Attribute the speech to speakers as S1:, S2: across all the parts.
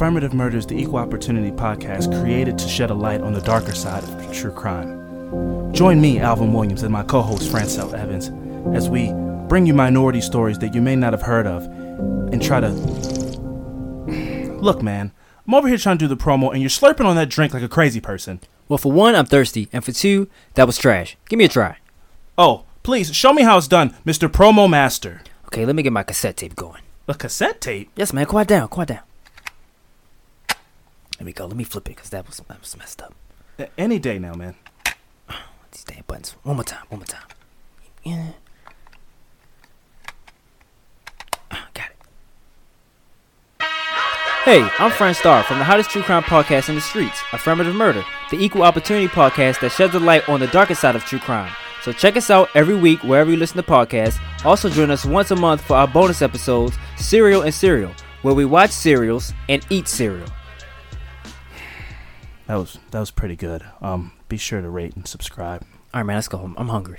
S1: Affirmative Murder is the equal opportunity podcast created to shed a light on the darker side of true crime. Join me, Alvin Williams, and my co-host, Francel Evans, as we bring you minority stories that you may not have heard of and try to... Look, man, I'm over here trying to do the promo and you're slurping on that drink like a crazy person.
S2: Well, for one, I'm thirsty, and for two, that was trash. Give me a try.
S1: Oh, please, show me how it's done, Mr. Promo Master.
S2: Okay, let me get my cassette tape going.
S1: A cassette tape?
S2: Yes, man, quiet down. There we go. Let me flip it, because that was messed up.
S1: Any day now, man.
S2: These damn buttons. One more time. Yeah. Got it. Hey, I'm Fran Starr from the hottest true crime podcast in the streets, Affirmative Murder, the equal opportunity podcast that sheds a light on the darker side of true crime. So check us out every week wherever you listen to podcasts. Also join us once a month for our bonus episodes, Serial and Cereal, where we watch serials and eat cereal.
S1: That was pretty good. Be sure to rate and subscribe.
S2: All right, man, let's go. I'm hungry.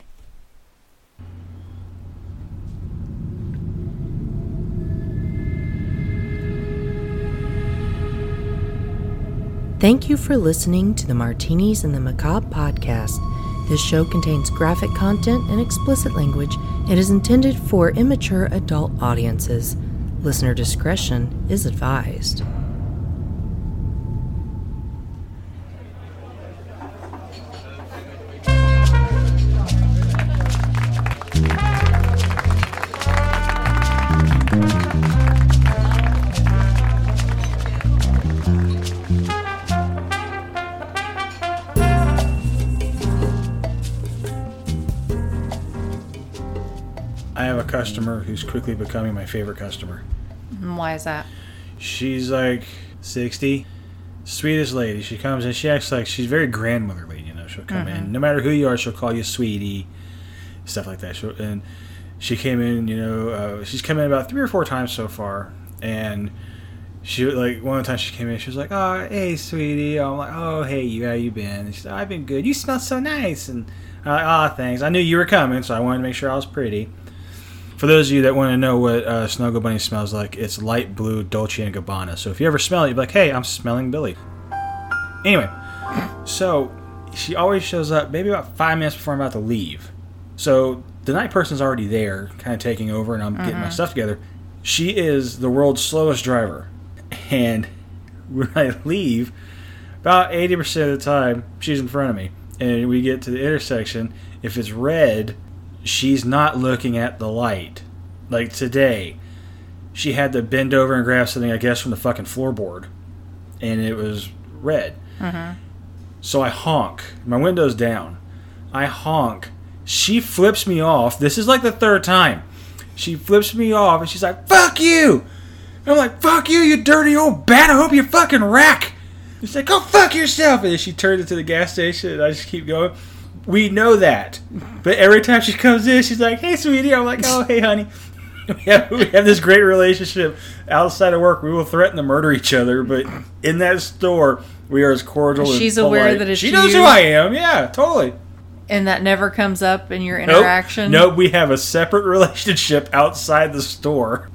S3: Thank you for listening to the Martinis and the Macabre podcast. This show contains graphic content and explicit language. It is intended for immature adult audiences. Listener discretion is advised.
S4: I have a customer who's quickly becoming my favorite customer.
S5: Why is that?
S4: She's like 60, sweetest lady. She comes in, she acts like she's very grandmotherly, you know. She'll come in, no matter who you are, she'll call you sweetie, stuff like that. And she came in, you know, she's come in about 3 or 4 times so far, and she, like, one of the times she came in, she was like, "Oh, hey, sweetie." I'm like, "Oh, hey, you, how you been?" And she's like, "I've been good. You smell so nice." And I'm like, "Oh, thanks. I knew you were coming, so I wanted to make sure I was pretty." For those of you that want to know what Snuggle Bunny smells like, it's light blue Dolce & Gabbana. So if you ever smell it, you'll be like, "Hey, I'm smelling Billy." Anyway, so she always shows up maybe about 5 minutes before I'm about to leave. So the night person's already there, kind of taking over, and I'm getting my stuff together. She is the world's slowest driver. And when I leave, about 80% of the time, she's in front of me. And we get to the intersection. If it's red, she's not looking at the light. Like today, she had to bend over and grab something, I guess, from the fucking floorboard. And it was red. So I honk. My window's down. I honk. She flips me off. This is like the 3rd time. She flips me off and she's like, "Fuck you!" And I'm like, "Fuck you, you dirty old bat. I hope you fucking wreck." She's like, "Go fuck yourself." And then she turns into the gas station and I just keep going. We know that. But every time she comes in, she's like, "Hey, sweetie." I'm like, "Oh, hey, honey." We have this great relationship. Outside of work, we will threaten to murder each other. But in that store, we are as cordial as
S5: She's
S4: polite.
S5: aware that it's
S4: She knows
S5: you?
S4: who I am. Yeah, totally.
S5: And that never comes up in your interaction?
S4: Nope, we have a separate relationship outside the store.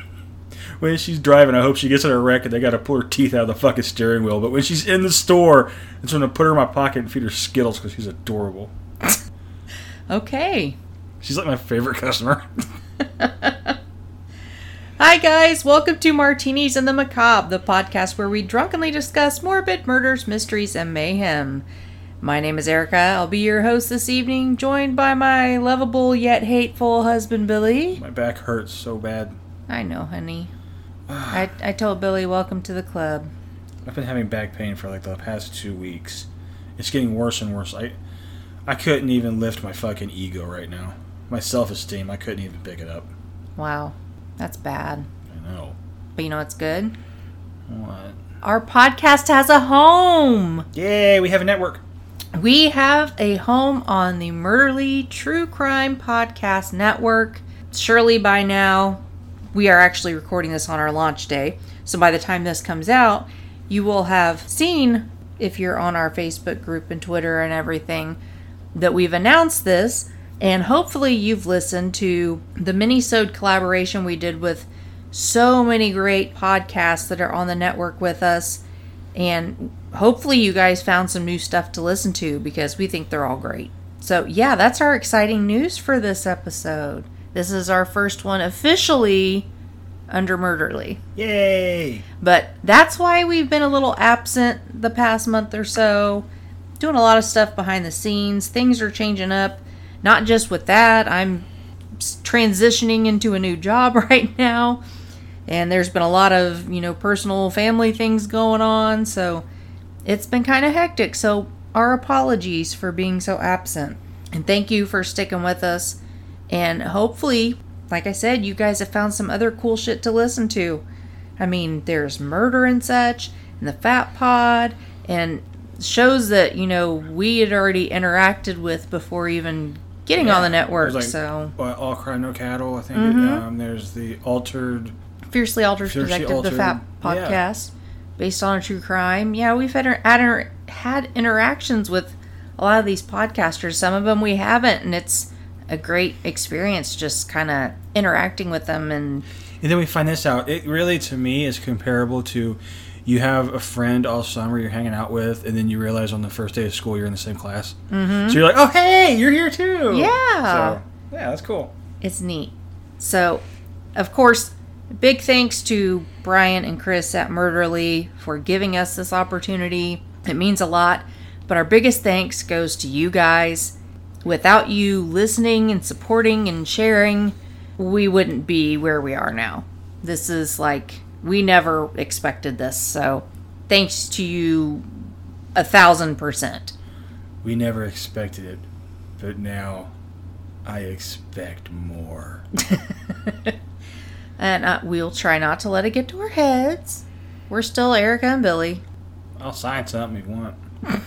S4: When she's driving, I hope she gets in a wreck and they got to pull her teeth out of the fucking steering wheel. But when she's in the store, it's when I put her in my pocket and feed her Skittles because she's adorable.
S5: Okay.
S4: She's like my favorite customer.
S5: Hi, guys. Welcome to Martinis and the Macabre, the podcast where we drunkenly discuss morbid murders, mysteries, and mayhem. My name is Erica. I'll be your host this evening, joined by my lovable yet hateful husband, Billy.
S4: My back hurts so bad.
S5: I know, honey. I told Billy, welcome to the club.
S4: I've been having back pain for like the past 2 weeks. It's getting worse and worse. I couldn't even lift my fucking ego right now. My self-esteem, I couldn't even pick it up.
S5: Wow. That's bad.
S4: I know.
S5: But you know what's good?
S4: What?
S5: Our podcast has a home.
S4: Yay, we have a network.
S5: We have a home on the Murderly True Crime Podcast Network. Surely by now, we are actually recording this on our launch day. So by the time this comes out, you will have seen, if you're on our Facebook group and Twitter and everything, that we've announced this. And hopefully you've listened to the mini-sode collaboration we did with so many great podcasts that are on the network with us. And hopefully you guys found some new stuff to listen to because we think they're all great. So yeah, that's our exciting news for this episode. This is our first one officially under Murderly.
S4: Yay!
S5: But that's why we've been a little absent the past month or so. Doing a lot of stuff behind the scenes. Things are changing up. Not just with that. I'm transitioning into a new job right now. And there's been a lot of, personal family things going on. So it's been kind of hectic. So our apologies for being so absent. And thank you for sticking with us. And hopefully, like I said, you guys have found some other cool shit to listen to. I mean, there's Murder and Such, and the Fat Pod, and shows that, we had already interacted with before even getting on the network. So
S4: All Crime No Cattle, I think. There's the
S5: Fiercely Altered Perspective, the Fat Podcast, based on a true crime. Yeah, we've had interactions with a lot of these podcasters. Some of them we haven't, and it's a great experience just kind of interacting with them. And
S4: then we find this out. It really, to me, is comparable to you have a friend all summer you're hanging out with, and then you realize on the first day of school you're in the same class. Mm-hmm. So you're like, oh, hey, you're here too.
S5: Yeah.
S4: So, yeah, that's cool.
S5: It's neat. So, of course, big thanks to Brian and Chris at Murderly for giving us this opportunity. It means a lot. But our biggest thanks goes to you guys. Without you listening and supporting and sharing, we wouldn't be where we are now. This is we never expected this. So thanks to you 1,000%.
S4: We never expected it, but now I expect more.
S5: And we'll try not to let it get to our heads. We're still Erica and Billy.
S4: I'll sign something if you want.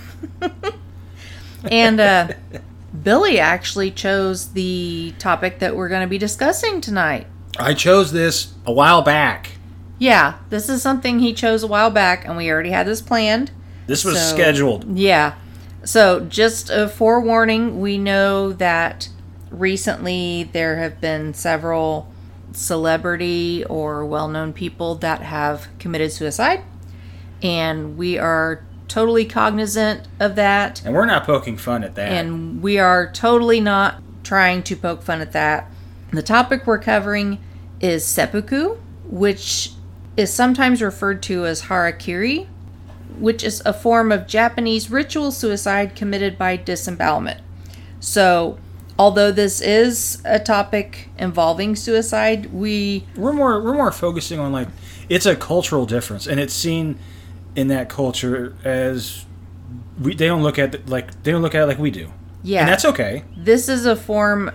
S5: And Billy actually chose the topic that we're going to be discussing tonight.
S4: I chose this a while back.
S5: Yeah, this is something he chose a while back, and we already had this planned.
S4: This was scheduled.
S5: Yeah. So just a forewarning, we know that recently there have been several celebrity or well-known people that have committed suicide, and we are totally cognizant of that.
S4: And we're not poking fun at that.
S5: And we are totally not trying to poke fun at that. The topic we're covering is seppuku, which is sometimes referred to as harakiri, which is a form of Japanese ritual suicide committed by disembowelment. So, although this is a topic involving suicide, we're
S4: more focusing on it's a cultural difference, and it's seen in that culture as they don't look at it like we do.
S5: Yeah,
S4: and that's okay.
S5: This is a form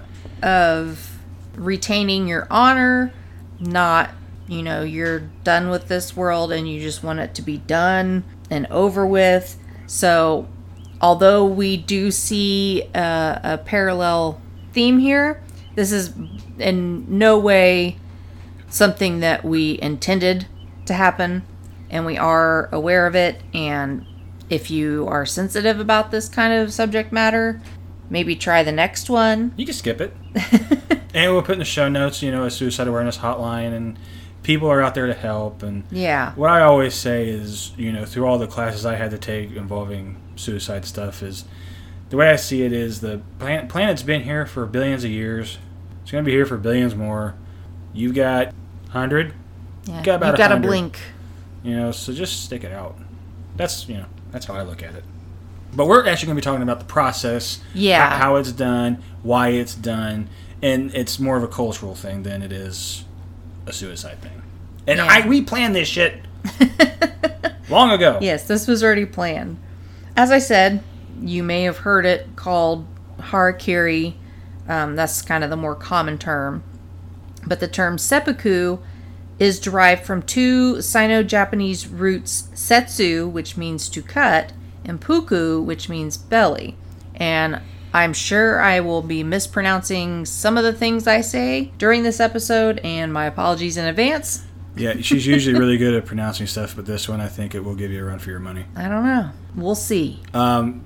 S5: of retaining your honor, not you're done with this world and you just want it to be done and over with. So, although we do see a parallel theme here, this is in no way something that we intended to happen. And we are aware of it, and if you are sensitive about this kind of subject matter, maybe try the next one.
S4: You can skip it. And we'll put in the show notes, a suicide awareness hotline, and people are out there to help. And
S5: yeah,
S4: what I always say is, through all the classes I had to take involving suicide stuff, is the way I see it is the planet's been here for billions of years. It's going to be here for billions more. You've got 100.
S5: Yeah,
S4: you've got about
S5: you've got
S4: 100.
S5: to blink.
S4: So just stick it out. That's how I look at it. But we're actually going to be talking about the process, how it's done, why it's done, and it's more of a cultural thing than it is a suicide thing. And we planned this shit long ago.
S5: Yes, this was already planned. As I said, you may have heard it called harakiri. That's kind of the more common term. But the term seppuku is derived from two Sino-Japanese roots, setsu, which means to cut, and puku, which means belly. And I'm sure I will be mispronouncing some of the things I say during this episode, and my apologies in advance.
S4: Yeah, she's usually really good at pronouncing stuff, but this one I think it will give you a run for your money.
S5: I don't know. We'll see.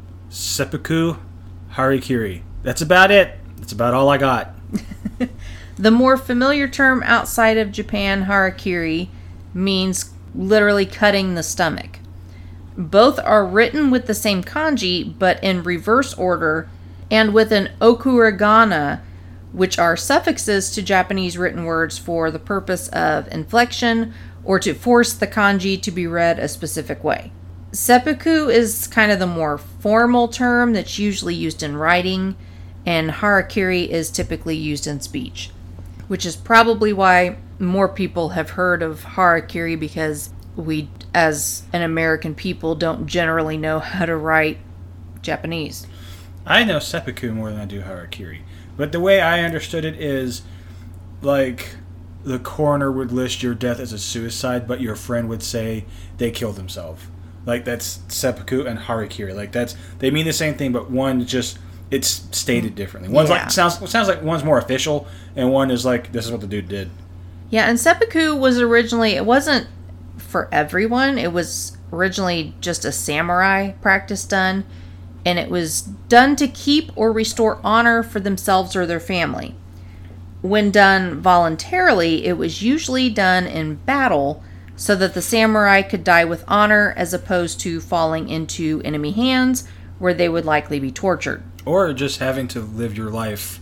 S4: Seppuku, harakiri. That's about it. That's about all I got.
S5: The more familiar term outside of Japan, harakiri, means literally cutting the stomach. Both are written with the same kanji, but in reverse order, and with an okurigana, which are suffixes to Japanese written words for the purpose of inflection or to force the kanji to be read a specific way. Seppuku is kind of the more formal term that's usually used in writing, and harakiri is typically used in speech, which is probably why more people have heard of harakiri, because we, as an American people, don't generally know how to write Japanese.
S4: I know seppuku more than I do harakiri. But the way I understood it is, like, the coroner would list your death as a suicide, but your friend would say they killed themselves. Like, that's seppuku and harakiri. Like, they mean the same thing, but one just, it's stated differently. One's like, sounds like one's more official, and one is like, this is what the dude did.
S5: Yeah, and seppuku was originally, it wasn't for everyone. It was originally just a samurai practice done, and it was done to keep or restore honor for themselves or their family. When done voluntarily, it was usually done in battle so that the samurai could die with honor as opposed to falling into enemy hands where they would likely be tortured.
S4: Or just having to live your life.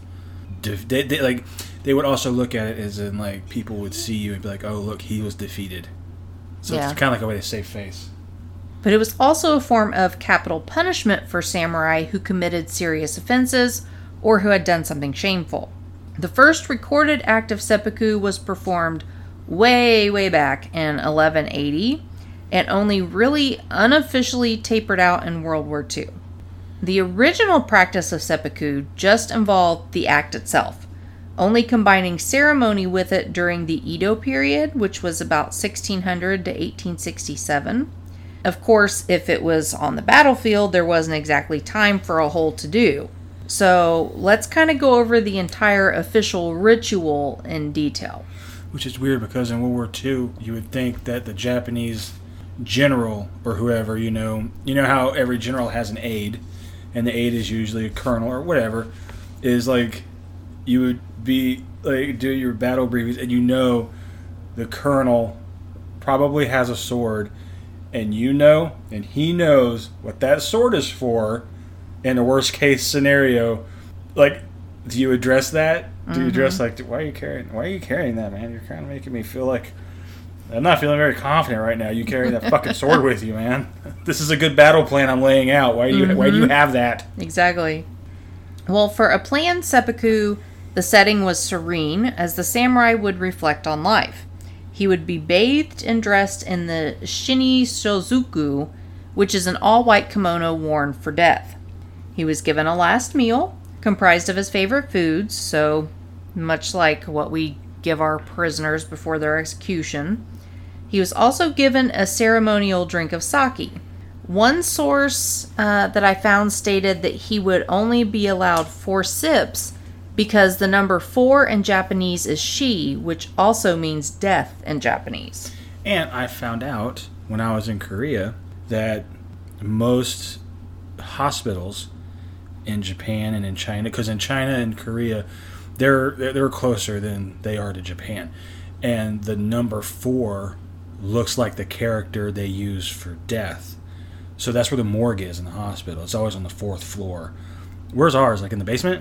S4: They would also look at it as in, like, people would see you and be like, oh, look, he was defeated. So it's kind of like a way to save face.
S5: But it was also a form of capital punishment for samurai who committed serious offenses or who had done something shameful. The first recorded act of seppuku was performed way, way back in 1180 and only really unofficially tapered out in World War II. The original practice of seppuku just involved the act itself, only combining ceremony with it during the Edo period, which was about 1600 to 1867. Of course, if it was on the battlefield, there wasn't exactly time for a whole to-do. So let's kind of go over the entire official ritual in detail.
S4: Which is weird because in World War II, you would think that the Japanese general or whoever, you know how every general has an aide, and the aide is usually a colonel or whatever, is like you would be like do your battle briefings and the colonel probably has a sword. And and he knows what that sword is for in the worst case scenario. Like, do you address that? Do you address, like, why are you carrying that, man? You're kind of making me feel like I'm not feeling very confident right now. You carrying that fucking sword with you, man. This is a good battle plan I'm laying out. Why do you have that?
S5: Exactly. Well, for a planned seppuku, the setting was serene, as the samurai would reflect on life. He would be bathed and dressed in the shini shozuku, which is an all-white kimono worn for death. He was given a last meal, comprised of his favorite foods, so much like what we give our prisoners before their execution. He was also given a ceremonial drink of sake. One source that I found stated that he would only be allowed 4 sips because the number 4 in Japanese is shi, which also means death in Japanese.
S4: And I found out when I was in Korea that most hospitals in Japan and in China, because in China and Korea, they're closer than they are to Japan, and the number 4 looks like the character they use for death. So that's where the morgue is in the hospital. It's always on the 4th floor. Where's ours? Like in the basement?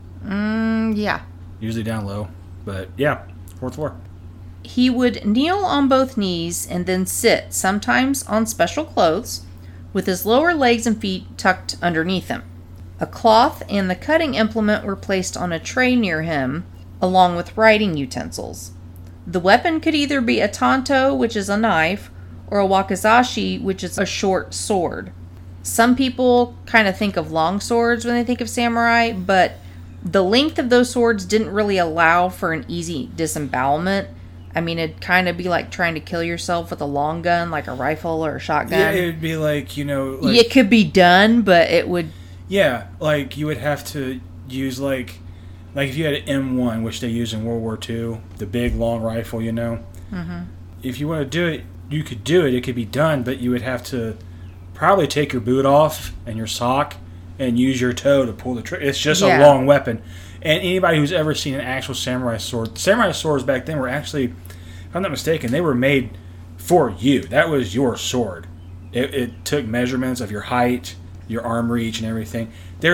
S5: Yeah.
S4: Usually down low. But yeah, 4th floor.
S5: He would kneel on both knees and then sit, sometimes on special clothes, with his lower legs and feet tucked underneath him. A cloth and the cutting implement were placed on a tray near him, along with writing utensils. The weapon could either be a tanto, which is a knife, or a wakizashi, which is a short sword. Some people kind of think of long swords when they think of samurai, but the length of those swords didn't really allow for an easy disembowelment. I mean, it'd kind of be like trying to kill yourself with a long gun, like a rifle or a shotgun.
S4: Yeah, it would be like,
S5: it could be done, but it would...
S4: Yeah, like, you would have to use, like if you had an M1, which they use in World War II, the big, long rifle,
S5: Mm-hmm.
S4: If you want to do it, you could do it. It could be done, but you would have to probably take your boot off and your sock and use your toe to pull the trigger. It's just a long weapon. And anybody who's ever seen an actual samurai swords back then were actually, if I'm not mistaken, they were made for you. That was your sword. It took measurements of your height, your arm reach, and everything.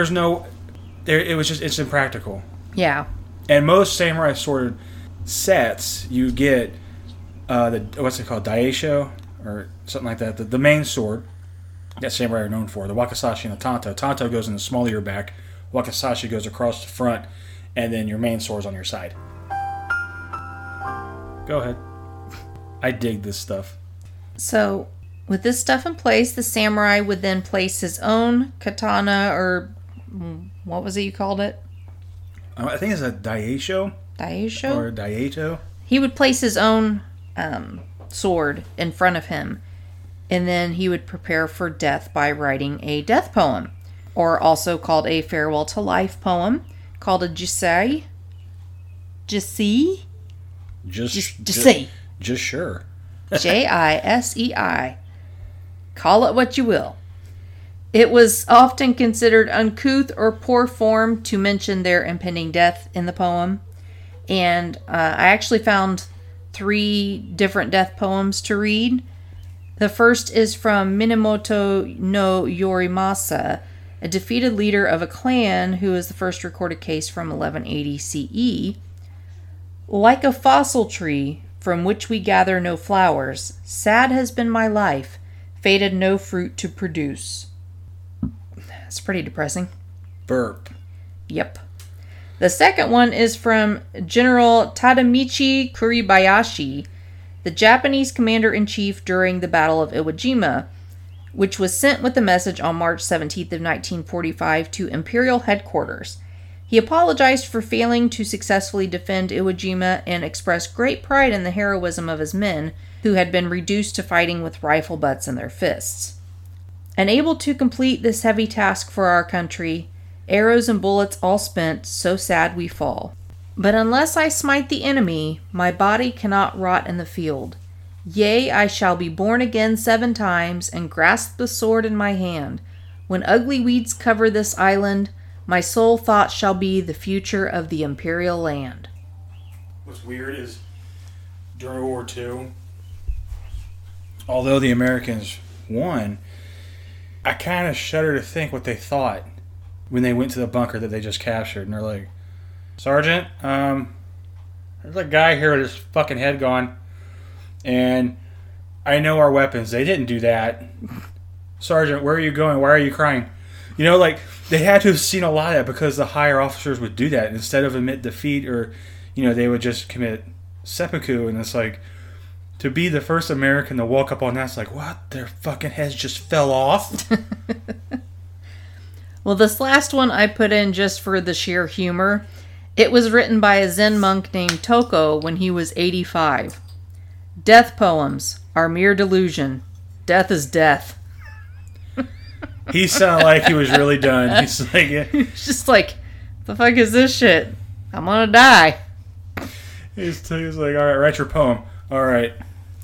S4: It's impractical.
S5: Yeah.
S4: And most samurai sword sets, you get what's it called, daisho or something like that. The main sword that samurai are known for, the wakizashi and the tanto. Tanto goes in the small of your back. Wakizashi goes across the front, and then your main sword's on your side. Go ahead. I dig this stuff.
S5: So, with this stuff in place, the samurai would then place his own katana, or what was it you called it?
S4: I think it's a daisho.
S5: Daisho?
S4: Or daieto.
S5: He would place his own sword in front of him, and then he would prepare for death by writing a death poem, or also called a farewell to life poem, called a jisei. Jisei? Jisei.
S4: Just sure.
S5: Jisei. Call it what you will. It was often considered uncouth or poor form to mention their impending death in the poem. And I actually found 3 different death poems to read. The first is from Minamoto no Yorimasa, a defeated leader of a clan who is the first recorded case from 1180 CE. Like a fossil tree from which we gather no flowers, sad has been my life, faded no fruit to produce. It's pretty depressing.
S4: Burp.
S5: Yep. The second one is from General Tadamichi Kuribayashi, the Japanese commander-in-chief during the Battle of Iwo Jima, which was sent with a message on March 17th of 1945 to Imperial headquarters. He apologized for failing to successfully defend Iwo Jima and expressed great pride in the heroism of his men, who had been reduced to fighting with rifle butts in their fists. Unable to complete this heavy task for our country, arrows and bullets all spent, so sad we fall. But unless I smite the enemy, my body cannot rot in the field. Yea, I shall be born again 7 times, and grasp the sword in my hand. When ugly weeds cover this island, my sole thought shall be the future of the imperial land.
S4: What's weird is, during World War II, although the Americans won, I kind of shudder to think what they thought when they went to the bunker that they just captured. And they're like, Sergeant, there's a guy here with his fucking head gone. And I know our weapons. They didn't do that. Sergeant, where are you going? Why are you crying? You know, like, they had to have seen a lot of that because the higher officers would do that. Instead of admit defeat or, you know, they would just commit seppuku. And it's like, to be the first American to walk up on that, it's like, what? Their fucking heads just fell off?
S5: Well, this last one I put in just for the sheer humor. It was written by a Zen monk named Toko when he was 85. Death poems are mere delusion. Death is death.
S4: He sounded like he was really done. He's like,
S5: It's just like, the fuck is this shit? I'm gonna die.
S4: He's like, all right, write your poem. All right.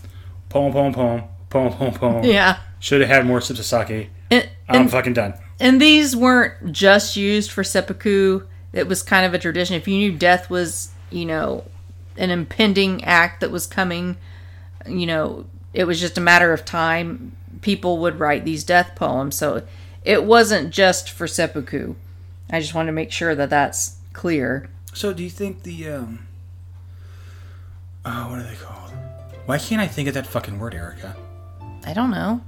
S4: Poem.
S5: Yeah.
S4: Should have had more sips of sake. I'm fucking done.
S5: And these weren't just used for seppuku. It was kind of a tradition. If you knew death was, you know, an impending act that was coming, you know, it was just a matter of time, people would write these death poems. So it wasn't just for seppuku. I just wanted to make sure that that's clear.
S4: So do you think the, what are they called? Why can't I think of that fucking word, Erica?
S5: I don't know.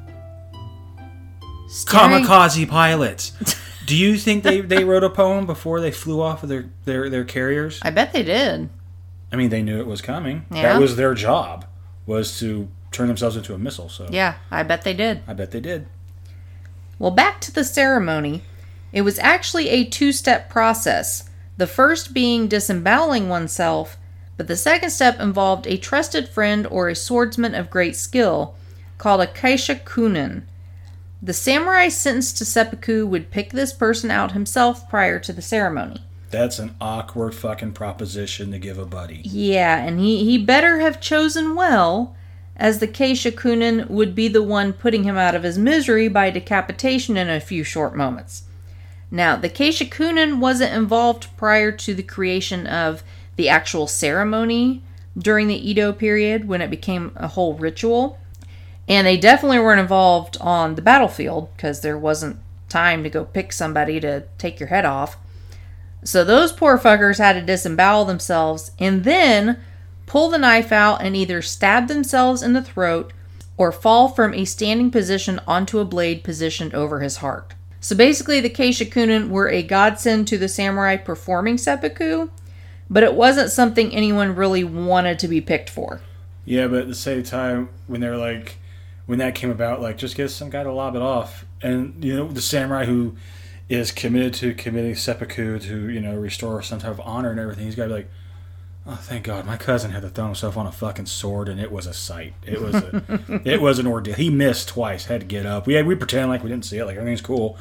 S4: Kamikaze pilots. Do you think they wrote a poem before they flew off of their carriers?
S5: I bet they did.
S4: I mean, they knew it was coming.
S5: Yeah.
S4: That was their job, was to turn themselves into a missile. So
S5: Yeah, I bet they did.
S4: I bet they did.
S5: Well, back to the ceremony. It was actually a 2-step process. The first being disemboweling oneself, but the second step involved a trusted friend or a swordsman of great skill, called a kaisha kunin. The samurai sentenced to seppuku would pick this person out himself prior to the ceremony.
S4: That's an awkward fucking proposition to give a buddy.
S5: Yeah, and he better have chosen well, as the kaisha kunin would be the one putting him out of his misery by decapitation in a few short moments. Now, the Keishakunin wasn't involved prior to the creation of the actual ceremony during the Edo period when it became a whole ritual. And they definitely weren't involved on the battlefield because there wasn't time to go pick somebody to take your head off. So those poor fuckers had to disembowel themselves and then pull the knife out and either stab themselves in the throat or fall from a standing position onto a blade positioned over his heart. So basically, the Keishakunin were a godsend to the samurai performing seppuku, but it wasn't something anyone really wanted to be picked for.
S4: Yeah, but at the same time, when they're like, when that came about, like, just get some guy to lob it off. And, you know, the samurai who is committed to committing seppuku to, you know, restore some type of honor and everything, he's got to be like, oh, thank God, my cousin had to throw himself on a fucking sword, and it was a sight. It was it was an ordeal. He missed twice, had to get up. We pretend like we didn't see it, like everything's cool.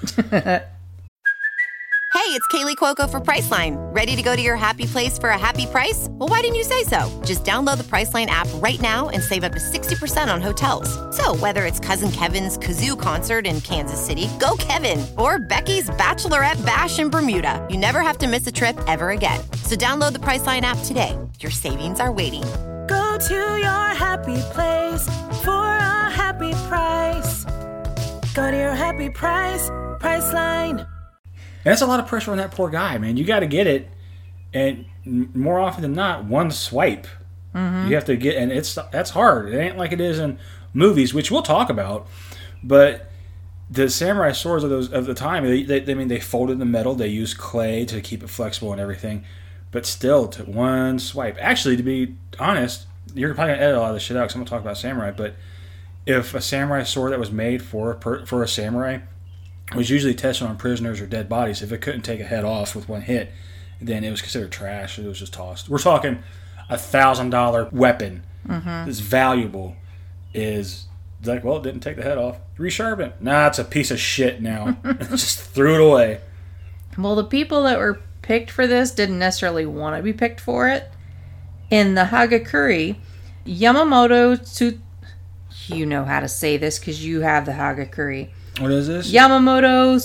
S6: Hey, it's Kaylee Cuoco for Priceline. Ready to go to your happy place for a happy price? Well, why didn't you say so? Just download the Priceline app right now and save up to 60% on hotels. So whether it's Cousin Kevin's Kazoo Concert in Kansas City, go Kevin, or Becky's Bachelorette Bash in Bermuda, you never have to miss a trip ever again. So download the Priceline app today. Your savings are waiting.
S7: Go to your happy place for a happy price. Go to your happy price, Priceline.
S4: And that's a lot of pressure on that poor guy, man. You got to get it, and more often than not, one swipe. You have to get, and that's hard. It ain't like it is in movies, which we'll talk about. But the samurai swords of the time, they folded the metal, they used clay to keep it flexible and everything. But still, to one swipe. Actually, to be honest, you're probably gonna edit a lot of this shit out because I'm gonna talk about samurai. But if a samurai sword that was made for a samurai was usually tested on prisoners or dead bodies, if it couldn't take a head off with one hit, then it was considered trash. It was just tossed. We're talking $1,000 weapon that's valuable is like, well, it didn't take the head off. Resharpen it. Nah, it's a piece of shit now. Just threw it away.
S5: Well, the people that were picked for this didn't necessarily want to be picked for it. In the Hagakure, Yamamoto you know how to say this because you have the Hagakure.
S4: What is this?
S5: Yamamoto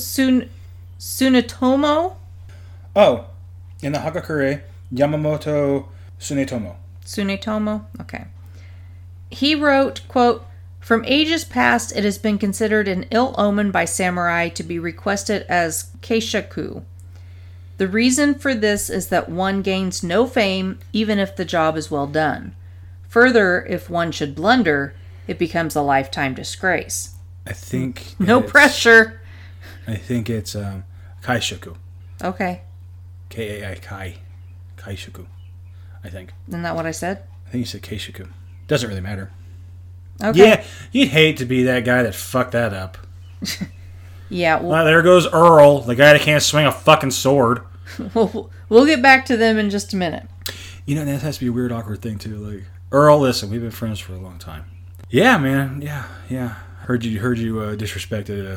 S5: Tsunetomo.
S4: Oh, in the Hagakure, Yamamoto Tsunetomo.
S5: Tsunetomo? Okay. He wrote, quote, "From ages past, it has been considered an ill omen by samurai to be requested as keishaku. The reason for this is that one gains no fame even if the job is well done. Further, if one should blunder, it becomes a lifetime disgrace."
S4: I think
S5: no pressure.
S4: I think it's kaishaku.
S5: Okay.
S4: Kai. Kaishaku. I think.
S5: Isn't that what I said?
S4: I think you said keishaku. Doesn't really matter.
S5: Okay.
S4: Yeah, you'd hate to be that guy that fucked that up.
S5: Yeah.
S4: Well, there goes Earl, the guy that can't swing a fucking sword.
S5: We'll get back to them in just a minute.
S4: You know, that has to be a weird, awkward thing, too. Like, Earl, listen, we've been friends for a long time. Yeah, man. Yeah. Heard you disrespected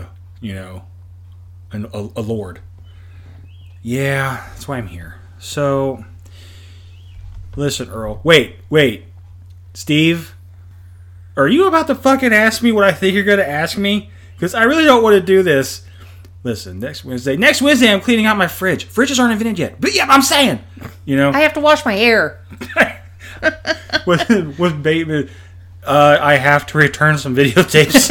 S4: a lord. Yeah, that's why I'm here. So, listen, Earl. Wait. Steve, are you about to fucking ask me what I think you're going to ask me? Because I really don't want to do this. Listen, next Wednesday I'm cleaning out my fridge. Fridges aren't invented yet. But yeah, I'm saying,
S5: I have to wash my hair.
S4: with Bateman, I have to return some videotapes.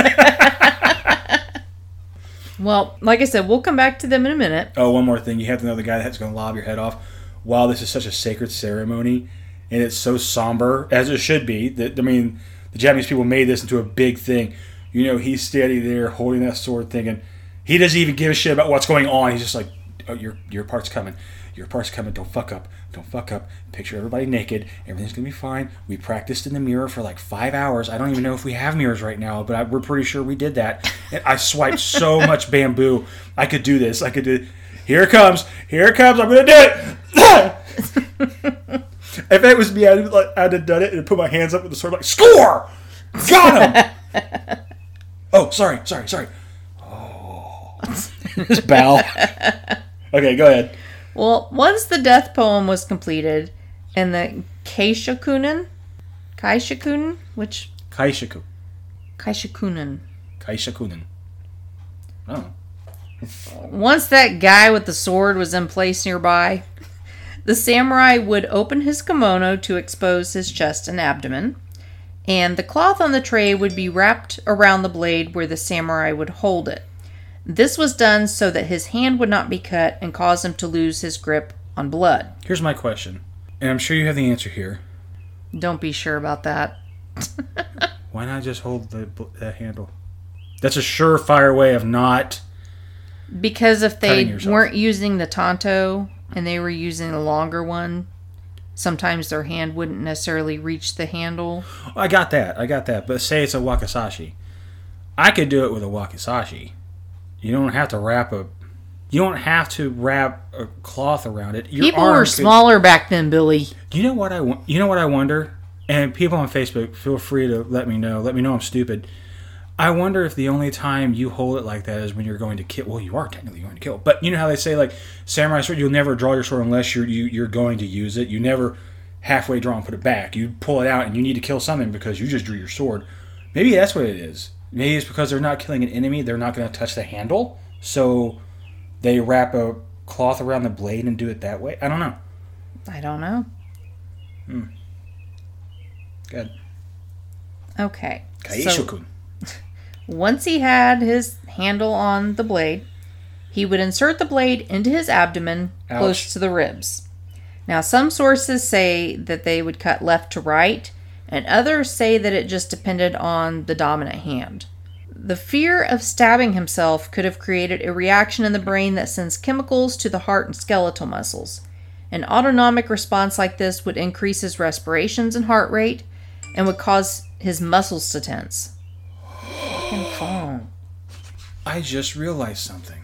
S5: Well, like I said, we'll come back to them in a minute.
S4: Oh, one more thing. You have to know the guy that's going to lob your head off. While this is such a sacred ceremony, and it's so somber, as it should be, the Japanese people made this into a big thing. He's standing there holding that sword thinking, he doesn't even give a shit about what's going on. He's just like, oh, your part's coming. Your part's coming. Don't fuck up. Picture everybody naked. Everything's going to be fine. We practiced in the mirror for like 5 hours. I don't even know if we have mirrors right now, but we're pretty sure we did that. And I swiped so much bamboo. I could do this. Here it comes. I'm going to do it. If it was me, I'd have done it and put my hands up with the sword like, score! Got him! Oh, sorry. Oh. This bow. Okay, go ahead.
S5: Well, once the death poem was completed, and the Keishakunin, which?
S4: Kaishakunin.
S5: Keishakunin.
S4: Oh.
S5: Once that guy with the sword was in place nearby, the samurai would open his kimono to expose his chest and abdomen, and the cloth on the tray would be wrapped around the blade where the samurai would hold it. This was done so that his hand would not be cut and cause him to lose his grip on blood.
S4: Here's my question, and I'm sure you have the answer here.
S5: Don't be sure about that.
S4: Why not just hold the handle? That's a surefire way of not...
S5: Because if they
S4: Cutting yourself.
S5: weren't using the tanto and they were using the longer one, sometimes their hand wouldn't necessarily reach the handle.
S4: I got that. But say it's a wakizashi. I could do it with a wakizashi. You don't have to wrap a cloth around it. Your
S5: People
S4: arm
S5: were
S4: could-
S5: smaller back then, Billy.
S4: You know what I wonder? And people on Facebook, feel free to let me know. Let me know I'm stupid. I wonder if the only time you hold it like that is when you're going to kill. Well, you are technically going to kill. But you know how they say, like, samurai sword, you'll never draw your sword unless you're going to use it. You never halfway draw and put it back. You pull it out and you need to kill something because you just drew your sword. Maybe that's what it is. Maybe it's because they're not killing an enemy. They're not going to touch the handle. So they wrap a cloth around the blade and do it that way. I don't know.
S5: I don't know.
S4: Good.
S5: Okay.
S4: Kaisho-kun.
S5: Once he had his handle on the blade, he would insert the blade into his abdomen
S4: Ouch.
S5: close to the ribs. Now, some sources say that they would cut left to right, and others say that it just depended on the dominant hand. The fear of stabbing himself could have created a reaction in the brain that sends chemicals to the heart and skeletal muscles. An autonomic response like this would increase his respirations and heart rate and would cause his muscles to tense. Fucking phone.
S4: I just realized something.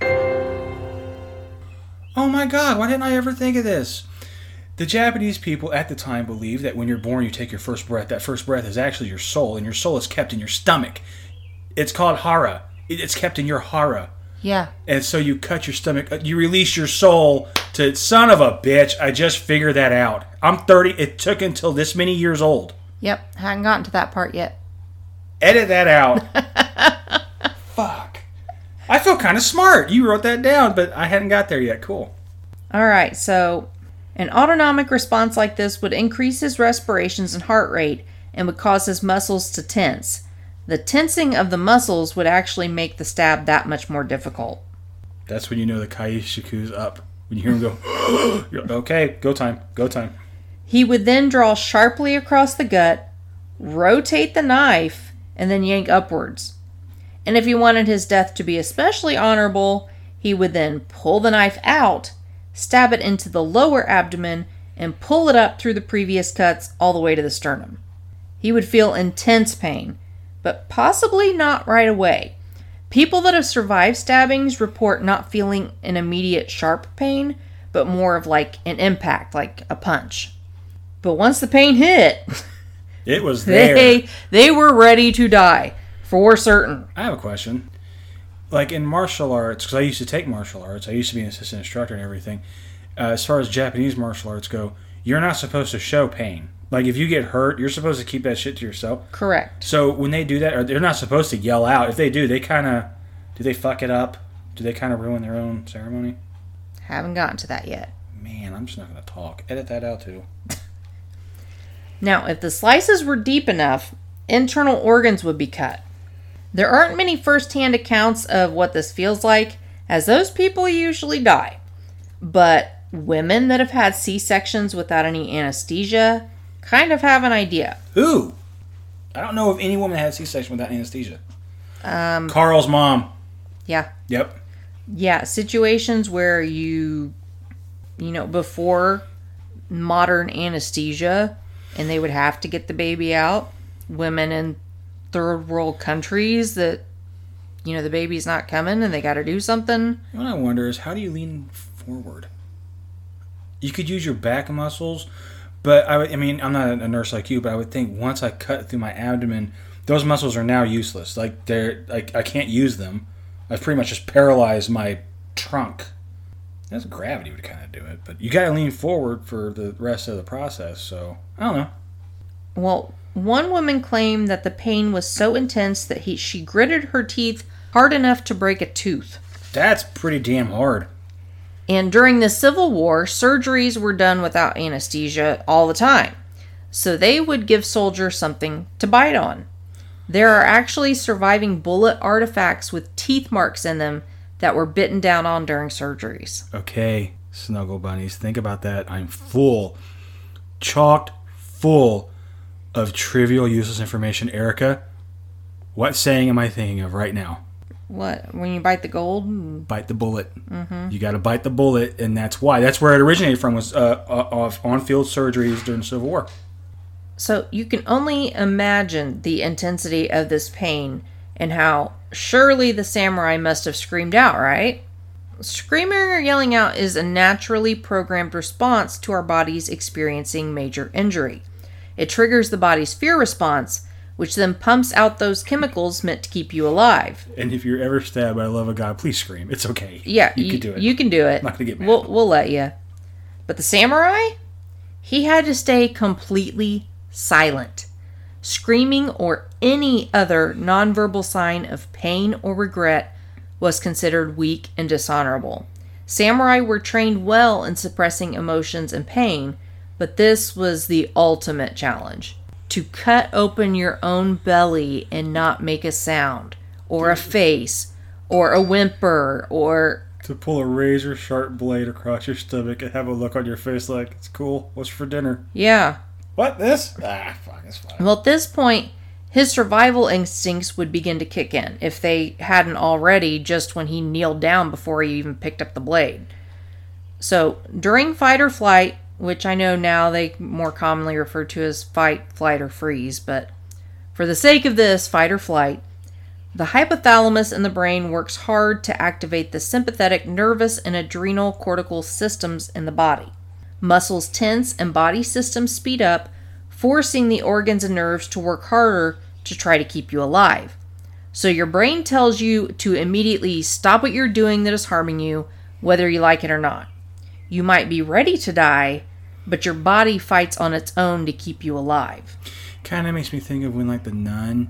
S4: Oh my god, why didn't I ever think of this? The Japanese people at the time believed that when you're born you take your first breath. That first breath is actually your soul, and your soul is kept in your stomach. It's called hara. It's kept in your hara.
S5: Yeah.
S4: And so you cut your stomach, you release your soul to, son of a bitch, I just figured that out. I'm 30, it took until this many years old.
S5: Yep, hadn't gotten to that part yet.
S4: Edit that out. Fuck. I feel kind of smart. You wrote that down, but I hadn't got there yet. Cool.
S5: Alright, so an autonomic response like this would increase his respirations and heart rate and would cause his muscles to tense. The tensing of the muscles would actually make the stab that much more difficult.
S4: That's when you know the Kaishoku's up. When you hear him go, you're like, okay, go time.
S5: He would then draw sharply across the gut, rotate the knife, and then yank upwards. And if he wanted his death to be especially honorable, he would then pull the knife out, stab it into the lower abdomen, and pull it up through the previous cuts all the way to the sternum. He would feel intense pain, but possibly not right away. People that have survived stabbings report not feeling an immediate sharp pain, but more of like an impact, like a punch. But once the pain hit,
S4: It was there.
S5: they were ready to die, for certain.
S4: I have a question. Like in martial arts, because I used to take martial arts, I used to be an assistant instructor and everything. As far as Japanese martial arts go, you're not supposed to show pain. Like if you get hurt, you're supposed to keep that shit to yourself.
S5: Correct.
S4: So when they do that, they're not supposed to yell out. If they do, they kind of... Do they fuck it up? Do they kind of ruin their own ceremony?
S5: Haven't gotten to that yet.
S4: Man, I'm just not going to talk. Edit that out too.
S5: Now, if the slices were deep enough, internal organs would be cut. There aren't many first-hand accounts of what this feels like, as those people usually die. But women that have had C-sections without any anesthesia kind of have an idea.
S4: Who? I don't know of any woman that had C-section without anesthesia. Carl's mom.
S5: Yeah.
S4: Yep.
S5: Yeah, situations where before modern anesthesia, and they would have to get the baby out. Women in third world countries that, the baby's not coming and they got to do something.
S4: What I wonder is, how do you lean forward? You could use your back muscles, but I'm not a nurse like you, but I would think once I cut through my abdomen, those muscles are now useless. I can't use them. I've pretty much just paralyzed my trunk. That's gravity would kind of do it, but you got to lean forward for the rest of the process. So I don't know.
S5: Well, one woman claimed that the pain was so intense that she gritted her teeth hard enough to break a tooth.
S4: That's pretty damn hard.
S5: And during the Civil War, surgeries were done without anesthesia all the time. So they would give soldiers something to bite on. There are actually surviving bullet artifacts with teeth marks in them that were bitten down on during surgeries.
S4: Okay, Snuggle Bunnies, think about that. I'm chocked full of trivial, useless information. Erica, what saying am I thinking of right now?
S5: What? When you bite the gold?
S4: Bite the bullet. Mm-hmm. You got to bite the bullet, and that's why. That's where it originated from, was on-field surgeries during the Civil War.
S5: So you can only imagine the intensity of this pain and how surely the samurai must have screamed out, right? Screaming or yelling out is a naturally programmed response to our bodies experiencing major injury. It triggers the body's fear response, which then pumps out those chemicals meant to keep you alive.
S4: And if you're ever stabbed by the love of God, please scream. It's okay.
S5: Yeah,
S4: you can do it.
S5: You can do it.
S4: I'm not going to get mad.
S5: We'll let you. But the samurai? He had to stay completely silent. Screaming or any other nonverbal sign of pain or regret was considered weak and dishonorable. Samurai were trained well in suppressing emotions and pain, but this was the ultimate challenge. To cut open your own belly and not make a sound, or a face, or a whimper, or...
S4: To pull a razor-sharp blade across your stomach and have a look on your face like, it's cool, what's for dinner?
S5: Yeah.
S4: What, this? Ah, fuck, it's fine.
S5: Well, at this point, his survival instincts would begin to kick in, if they hadn't already, just when he kneeled down before he even picked up the blade. So, during fight or flight, which I know now they more commonly refer to as fight, flight, or freeze, but for the sake of this, fight or flight, the hypothalamus in the brain works hard to activate the sympathetic nervous and adrenal cortical systems in the body. Muscles tense and body systems speed up, forcing the organs and nerves to work harder to try to keep you alive. So your brain tells you to immediately stop what you're doing that is harming you, whether you like it or not. You might be ready to die, but your body fights on its own to keep you alive.
S4: Kind of makes me think of when, like, the nun,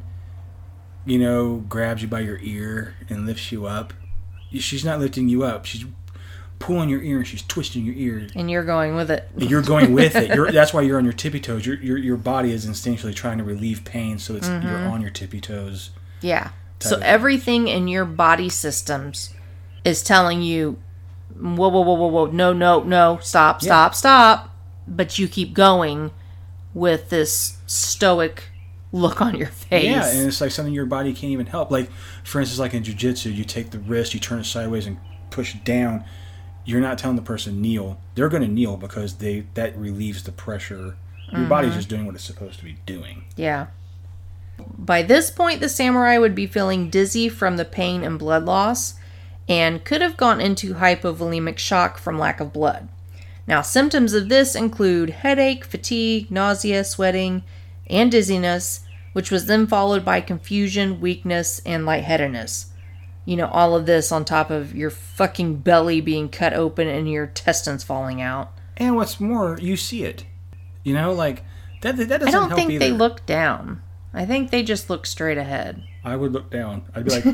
S4: grabs you by your ear and lifts you up. She's not lifting you up. She's pulling your ear and she's twisting your ear.
S5: And you're going with it.
S4: You're going with it. That's why you're on your tippy toes. Your body is instinctually trying to relieve pain, so it's you're on your tippy toes.
S5: Yeah. So everything in your body systems is telling you, whoa, no, stop. But you keep going with this stoic look on your face.
S4: Yeah, and it's like something your body can't even help. Like, for instance, like in jiu-jitsu, you take the wrist, you turn it sideways and push down. You're not telling the person kneel. They're going to kneel because that relieves the pressure. Your body's just doing what it's supposed to be doing.
S5: Yeah. By this point, the samurai would be feeling dizzy from the pain and blood loss, and could have gone into hypovolemic shock from lack of blood. Now, symptoms of this include headache, fatigue, nausea, sweating, and dizziness, which was then followed by confusion, weakness, and lightheadedness. All of this on top of your fucking belly being cut open and your intestines falling out.
S4: And what's more, you see it. Like, that doesn't help either.
S5: I don't think they look down. I think they just look straight ahead.
S4: I would look down. I'd be like,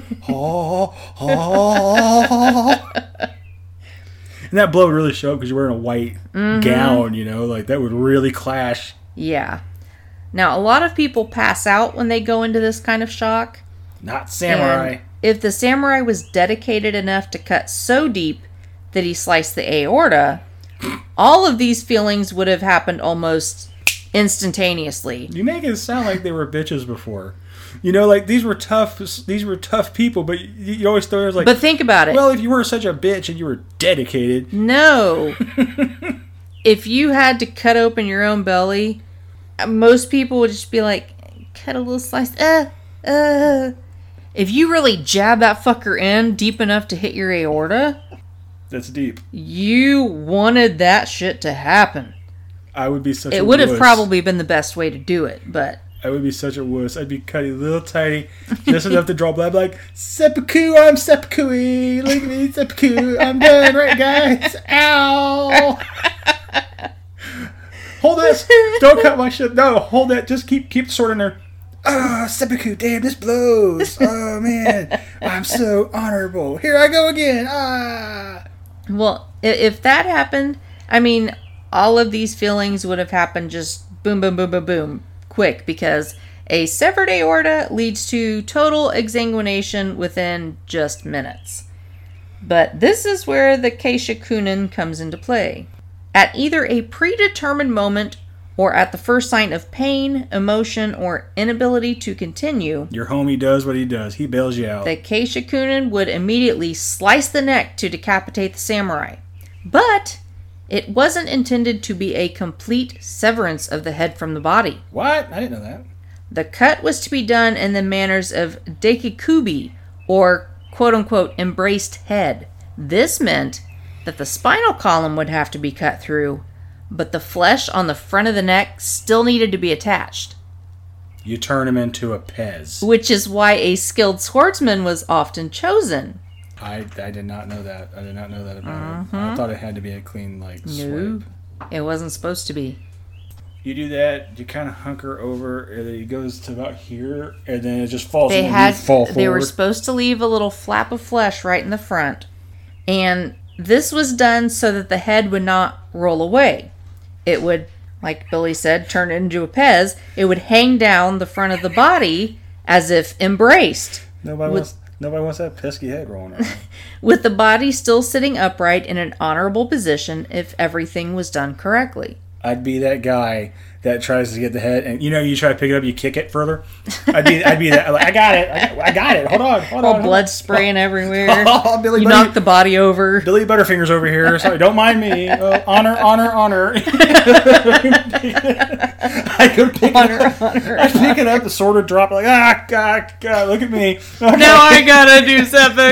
S4: oh. And that blow would really show up because you're wearing a white gown, like that would really clash.
S5: Yeah. Now, a lot of people pass out when they go into this kind of shock.
S4: Not samurai.
S5: And if the samurai was dedicated enough to cut so deep that he sliced the aorta, all of these feelings would have happened almost instantaneously.
S4: You make it sound like they were bitches before. Like these were tough people, but you always throw it like.
S5: But think about it.
S4: Well, if you weren't such a bitch and you were dedicated.
S5: No. If you had to cut open your own belly, most people would just be like, cut a little slice. If you really jab that fucker in deep enough to hit your aorta,
S4: that's deep.
S5: You wanted that shit to happen.
S4: I would be such a wuss.
S5: It would have probably been the best way to do it, but...
S4: I would be such a wuss. I'd be cutting a little tiny, just enough to draw blood. I'd be like, seppuku, I'm seppuku-y. Look at me, seppuku. I'm done, right, guys? Ow! Hold this. Don't cut my shit. No, hold that. Just keep the sword in there. Seppuku, damn, this blows. Oh, man. I'm so honorable. Here I go again.
S5: Well, if that happened, I mean, all of these feelings would have happened just boom, boom, boom, boom, boom, quick, because a severed aorta leads to total exsanguination within just minutes. But this is where the Keishakunin comes into play. At either a predetermined moment or at the first sign of pain, emotion, or inability to continue,
S4: your homie does what he does. He bails you out.
S5: The Keishakunin would immediately slice the neck to decapitate the samurai. But it wasn't intended to be a complete severance of the head from the body.
S4: What? I didn't know that.
S5: The cut was to be done in the manners of dekikubi, or quote-unquote embraced head. This meant that the spinal column would have to be cut through, but the flesh on the front of the neck still needed to be attached.
S4: You turn him into a Pez.
S5: Which is why a skilled swordsman was often chosen.
S4: I did not know that. I did not know that about it. I thought it had to be a clean, swipe.
S5: It wasn't supposed to be.
S4: You do that, you kind of hunker over, and then it goes to about here, and then it just falls
S5: They
S4: They
S5: were supposed to leave a little flap of flesh right in the front. And this was done so that the head would not roll away. It would, like Billy said, turn into a Pez. It would hang down the front of the body as if embraced.
S4: Nobody wants that pesky head rolling around.
S5: With the body still sitting upright in an honorable position if everything was done correctly.
S4: I'd be that guy that tries to get the head, and you try to pick it up, you kick it further. I'd be that. Like, I got it. Hold on.
S5: Blood spraying everywhere.
S4: Billy
S5: you knock the body over.
S4: Billy Butterfingers over here. Sorry, don't mind me. Honor. I go pick it up. I pick it up, the sword would drop. Like, God, look at me. Okay.
S5: Now I gotta do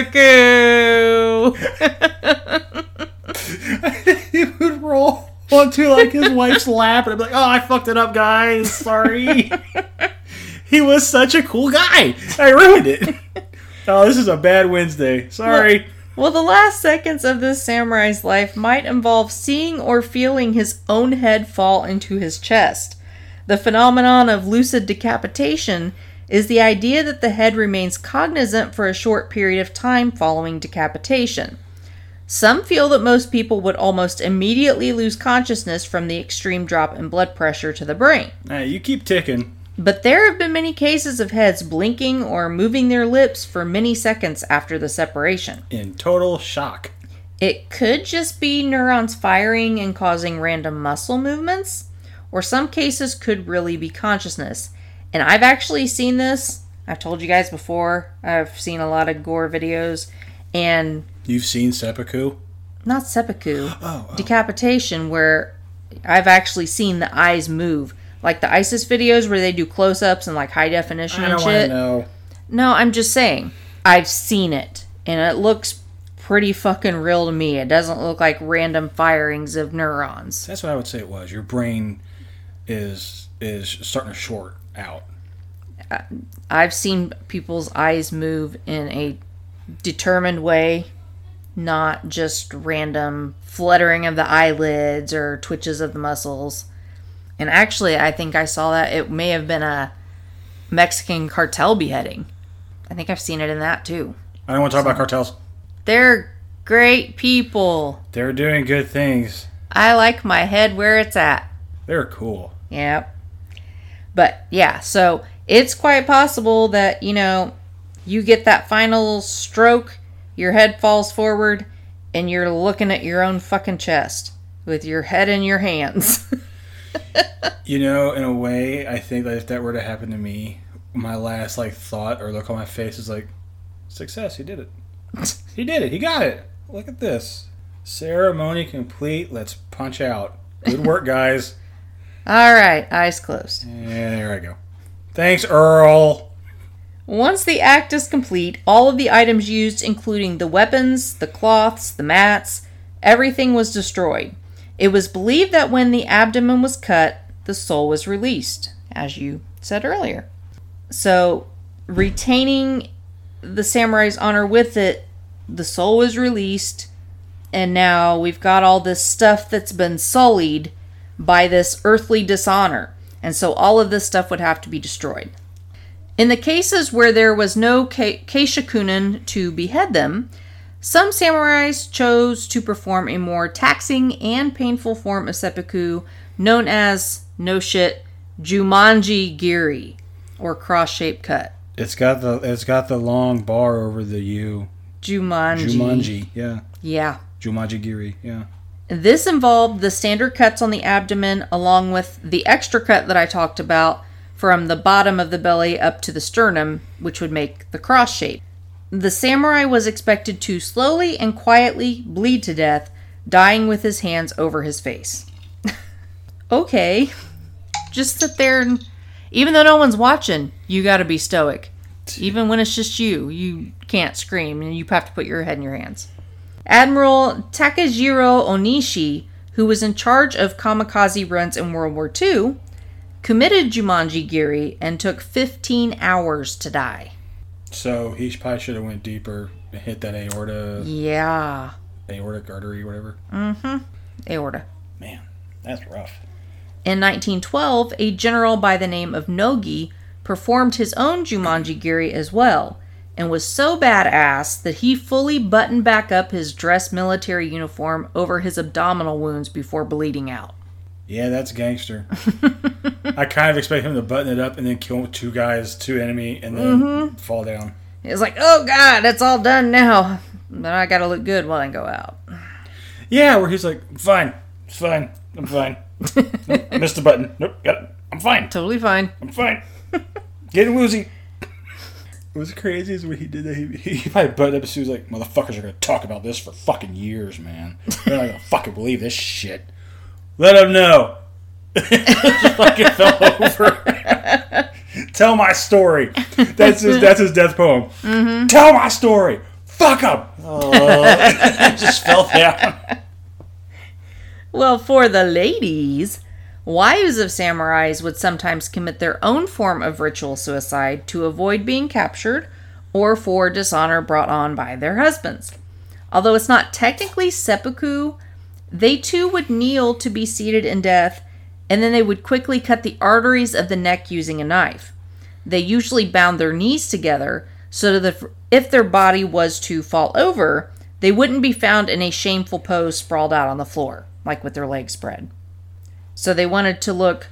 S5: seppuku.
S4: He would roll onto his wife's lap, and I'd be like, I fucked it up, guys. Sorry. He was such a cool guy. I ruined it. Oh, this is a bad Wednesday. Sorry.
S5: Well, the last seconds of this samurai's life might involve seeing or feeling his own head fall into his chest. The phenomenon of lucid decapitation is the idea that the head remains cognizant for a short period of time following decapitation. Some feel that most people would almost immediately lose consciousness from the extreme drop in blood pressure to the brain.
S4: Hey, you keep ticking.
S5: But there have been many cases of heads blinking or moving their lips for many seconds after the separation.
S4: In total shock.
S5: It could just be neurons firing and causing random muscle movements, or some cases could really be consciousness. And I've actually seen this. I've told you guys before. I've seen a lot of gore videos, and
S4: you've seen seppuku?
S5: Not seppuku. Decapitation, where I've actually seen the eyes move. Like the ISIS videos where they do close-ups and high definition and shit.
S4: I don't know.
S5: No, I'm just saying. I've seen it. And it looks pretty fucking real to me. It doesn't look like random firings of neurons.
S4: That's what I would say it was. Your brain is starting to short out.
S5: I've seen people's eyes move in a determined way, not just random fluttering of the eyelids or twitches of the muscles. And actually, I think I saw that it may have been a Mexican cartel beheading. I think I've seen it in that too.
S4: I don't want to talk about cartels.
S5: They're great people.
S4: They're doing good things.
S5: I like my head where it's at.
S4: They're cool.
S5: Yep. But yeah, so it's quite possible that, you get that final stroke, your head falls forward, and you're looking at your own fucking chest with your head in your hands.
S4: In a way, I think that if that were to happen to me, my last thought or look on my face is success. He did it. He did it. He got it. Look at this. Ceremony complete. Let's punch out. Good work, guys.
S5: All right, eyes closed.
S4: Yeah, there I go. Thanks, Earl.
S5: Once the act is complete, all of the items used, including the weapons, the cloths, the mats, everything was destroyed. It was believed that when the abdomen was cut, the soul was released, as you said earlier. So, retaining the samurai's honor with it, the soul was released, and now we've got all this stuff that's been sullied by this earthly dishonor. And so all of this stuff would have to be destroyed. In the cases where there was no keishakunin to behead them, some samurais chose to perform a more taxing and painful form of seppuku known as, no shit, Jumanji Giri, or cross-shaped cut.
S4: It's got the long bar over the U. Jumanji, yeah.
S5: Yeah.
S4: Jumanji Giri, yeah.
S5: This involved the standard cuts on the abdomen along with the extra cut that I talked about from the bottom of the belly up to the sternum, which would make the cross shape. The samurai was expected to slowly and quietly bleed to death, dying with his hands over his face. Okay. Just sit there and, even though no one's watching, you gotta be stoic. Even when it's just you can't scream and you have to put your head in your hands. Admiral Takejiro Onishi, who was in charge of kamikaze runs in World War II, committed Jumanji Giri and took 15 hours to die.
S4: So he probably should have went deeper and hit that aorta.
S5: Yeah.
S4: Aortic artery, whatever.
S5: Mm-hmm. Aorta.
S4: Man, that's rough.
S5: In 1912, a general by the name of Nogi performed his own Jumanji Giri as well, and was so badass that he fully buttoned back up his dress military uniform over his abdominal wounds before bleeding out.
S4: Yeah, that's gangster. I kind of expect him to button it up and then kill two enemy, and then fall down.
S5: It's like, oh god, it's all done now. But I gotta look good while I go out.
S4: Yeah, where he's like, fine, it's fine, I'm fine. Nope, missed the button. Nope, got it. I'm fine.
S5: Totally fine.
S4: I'm fine. Getting woozy. What was crazy is when he did that, he probably buttoned up and he was like, motherfuckers are going to talk about this for fucking years, man. They're not going to fucking believe this shit. Let them know. Just fucking fell over. Tell my story. That's his death poem. Mm-hmm. Tell my story. Fuck them. Just fell down.
S5: Well, for the ladies, wives of samurais would sometimes commit their own form of ritual suicide to avoid being captured or for dishonor brought on by their husbands. Although it's not technically seppuku, they too would kneel to be seated in death, and then they would quickly cut the arteries of the neck using a knife. They usually bound their knees together so that if their body was to fall over, they wouldn't be found in a shameful pose sprawled out on the floor, like with their legs spread. So they wanted to look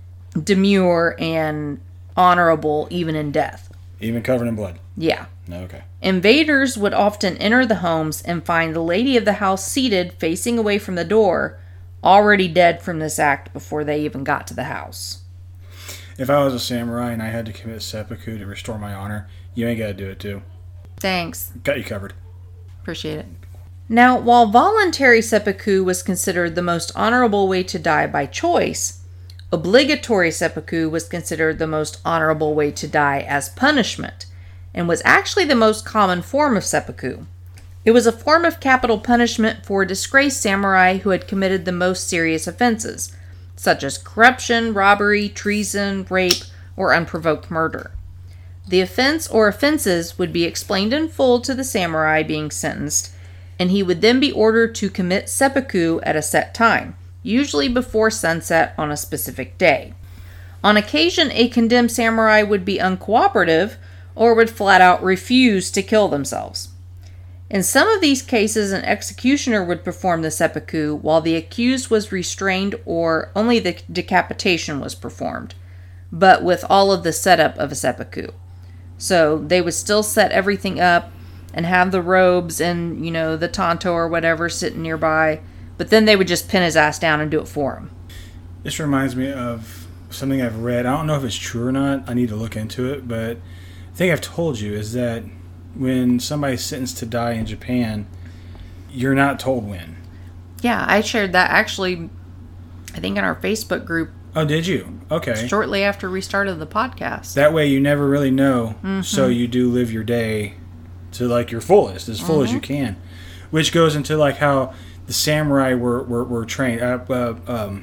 S5: demure and honorable even in death.
S4: Even covered in blood?
S5: Yeah.
S4: Okay.
S5: Invaders would often enter the homes and find the lady of the house seated facing away from the door, already dead from this act before they even got to the house.
S4: If I was a samurai and I had to commit seppuku to restore my honor, you ain't got to do it too.
S5: Thanks.
S4: Got you covered.
S5: Appreciate it. Now, while voluntary seppuku was considered the most honorable way to die by choice, obligatory seppuku was considered the most honorable way to die as punishment, and was actually the most common form of seppuku. It was a form of capital punishment for disgraced samurai who had committed the most serious offenses, such as corruption, robbery, treason, rape, or unprovoked murder. The offense or offenses would be explained in full to the samurai being sentenced, and he would then be ordered to commit seppuku at a set time, usually before sunset on a specific day. On occasion, a condemned samurai would be uncooperative or would flat out refuse to kill themselves. In some of these cases, an executioner would perform the seppuku while the accused was restrained or only the decapitation was performed, but with all of the setup of a seppuku. So they would still set everything up and have the robes and, the tanto or whatever sitting nearby, but then they would just pin his ass down and do it for him.
S4: This reminds me of something I've read. I don't know if it's true or not. I need to look into it, but the thing I've told you is that when somebody's sentenced to die in Japan, you're not told when.
S5: Yeah, I shared that actually, I think in our Facebook group.
S4: Oh, did you? Okay.
S5: Shortly after we started the podcast.
S4: That way you never really know, so you do live your day to your fullest, as full as you can. Which goes into how the samurai were trained. The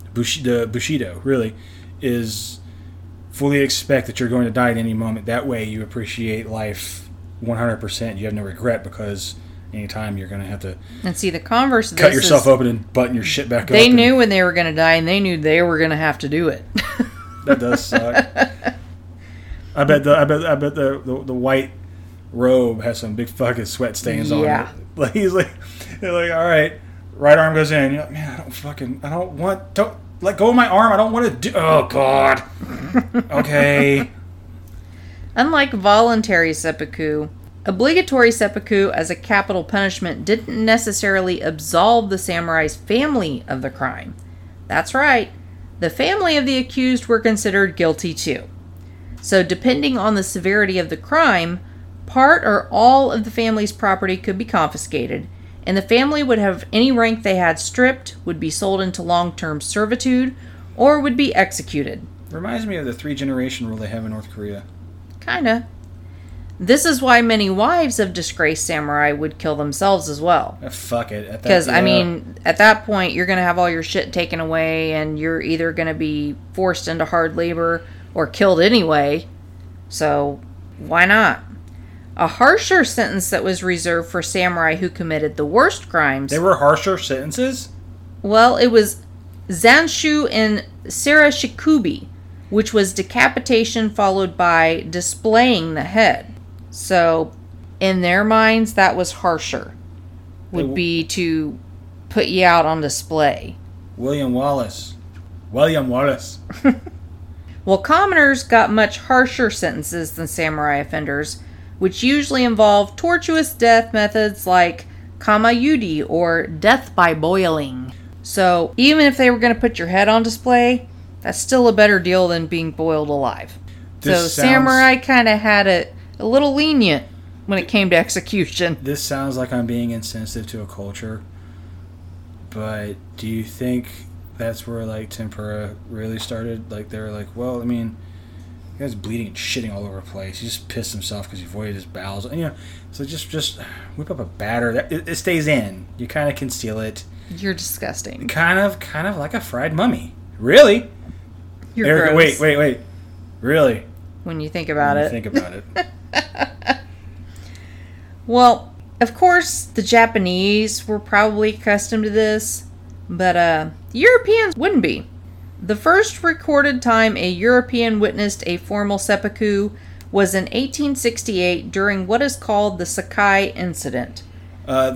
S4: Bushido, really, is fully expect that you're going to die at any moment. That way you appreciate life 100%. You have no regret because anytime you're going to have to...
S5: And see, the converse of
S4: cut yourself open and button your shit back up.
S5: They knew when they were going to die, and they knew they were going to have to do it.
S4: That does suck. I bet the white robe has some big fucking sweat stains on it. Like he's like, all right, right arm goes in. You're like, man, don't let go of my arm. I don't want to do. Oh God. Okay.
S5: Unlike voluntary seppuku, obligatory seppuku as a capital punishment didn't necessarily absolve the samurai's family of the crime. That's right. The family of the accused were considered guilty too. So depending on the severity of the crime, part or all of the family's property could be confiscated, and the family would have any rank they had stripped, would be sold into long-term servitude, or would be executed.
S4: Reminds me of the 3-generation rule they have in North Korea.
S5: Kinda. This is why many wives of disgraced samurai would kill themselves as well.
S4: Fuck it.
S5: Because, I mean, at that point, you're going to have all your shit taken away, and you're either going to be forced into hard labor or killed anyway. So, why not? A harsher sentence that was reserved for samurai who committed the worst crimes.
S4: There were harsher sentences?
S5: Well, it was zanshu and sarashikubi, which was decapitation followed by displaying the head. So, in their minds, that was harsher. Would be to put you out on display.
S4: William Wallace.
S5: Well, commoners got much harsher sentences than samurai offenders, which usually involve tortuous death methods like kamayuди or death by boiling. So, even if they were going to put your head on display, that's still a better deal than being boiled alive. Samurai kind of had it a little lenient when it came to execution.
S4: This sounds like I'm being insensitive to a culture, but do you think that's where, like, tempura really started? Like, they were like, well, I mean, the guy's bleeding and shitting all over the place. He just pissed himself because he voided his bowels. And, you know, so just whip up a batter. It stays in. You kind of conceal it.
S5: You're disgusting.
S4: Kind of like a fried mummy. Really?
S5: You're
S4: Erica,
S5: gross.
S4: Wait. Really?
S5: When you think about it.
S4: Think about it.
S5: Well, of course, the Japanese were probably accustomed to this, but Europeans wouldn't be. The first recorded time a European witnessed a formal seppuku was in 1868 during what is called the Sakai Incident.
S4: Or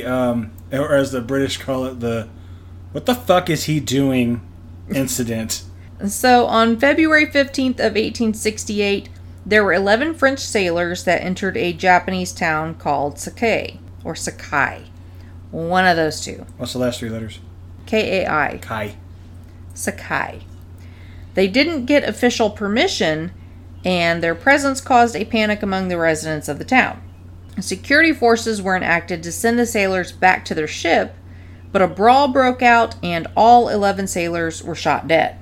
S4: as the British call it, the "what the fuck is he doing" incident.
S5: So, on February 15th of 1868, there were 11 French sailors that entered a Japanese town called Sakai, or Sakai. One of those two.
S4: What's the last 3 letters?
S5: Kai.
S4: Kai.
S5: Sakai. They didn't get official permission, and their presence caused a panic among the residents of the town. Security forces were enacted to send the sailors back to their ship, but a brawl broke out and all 11 sailors were shot dead.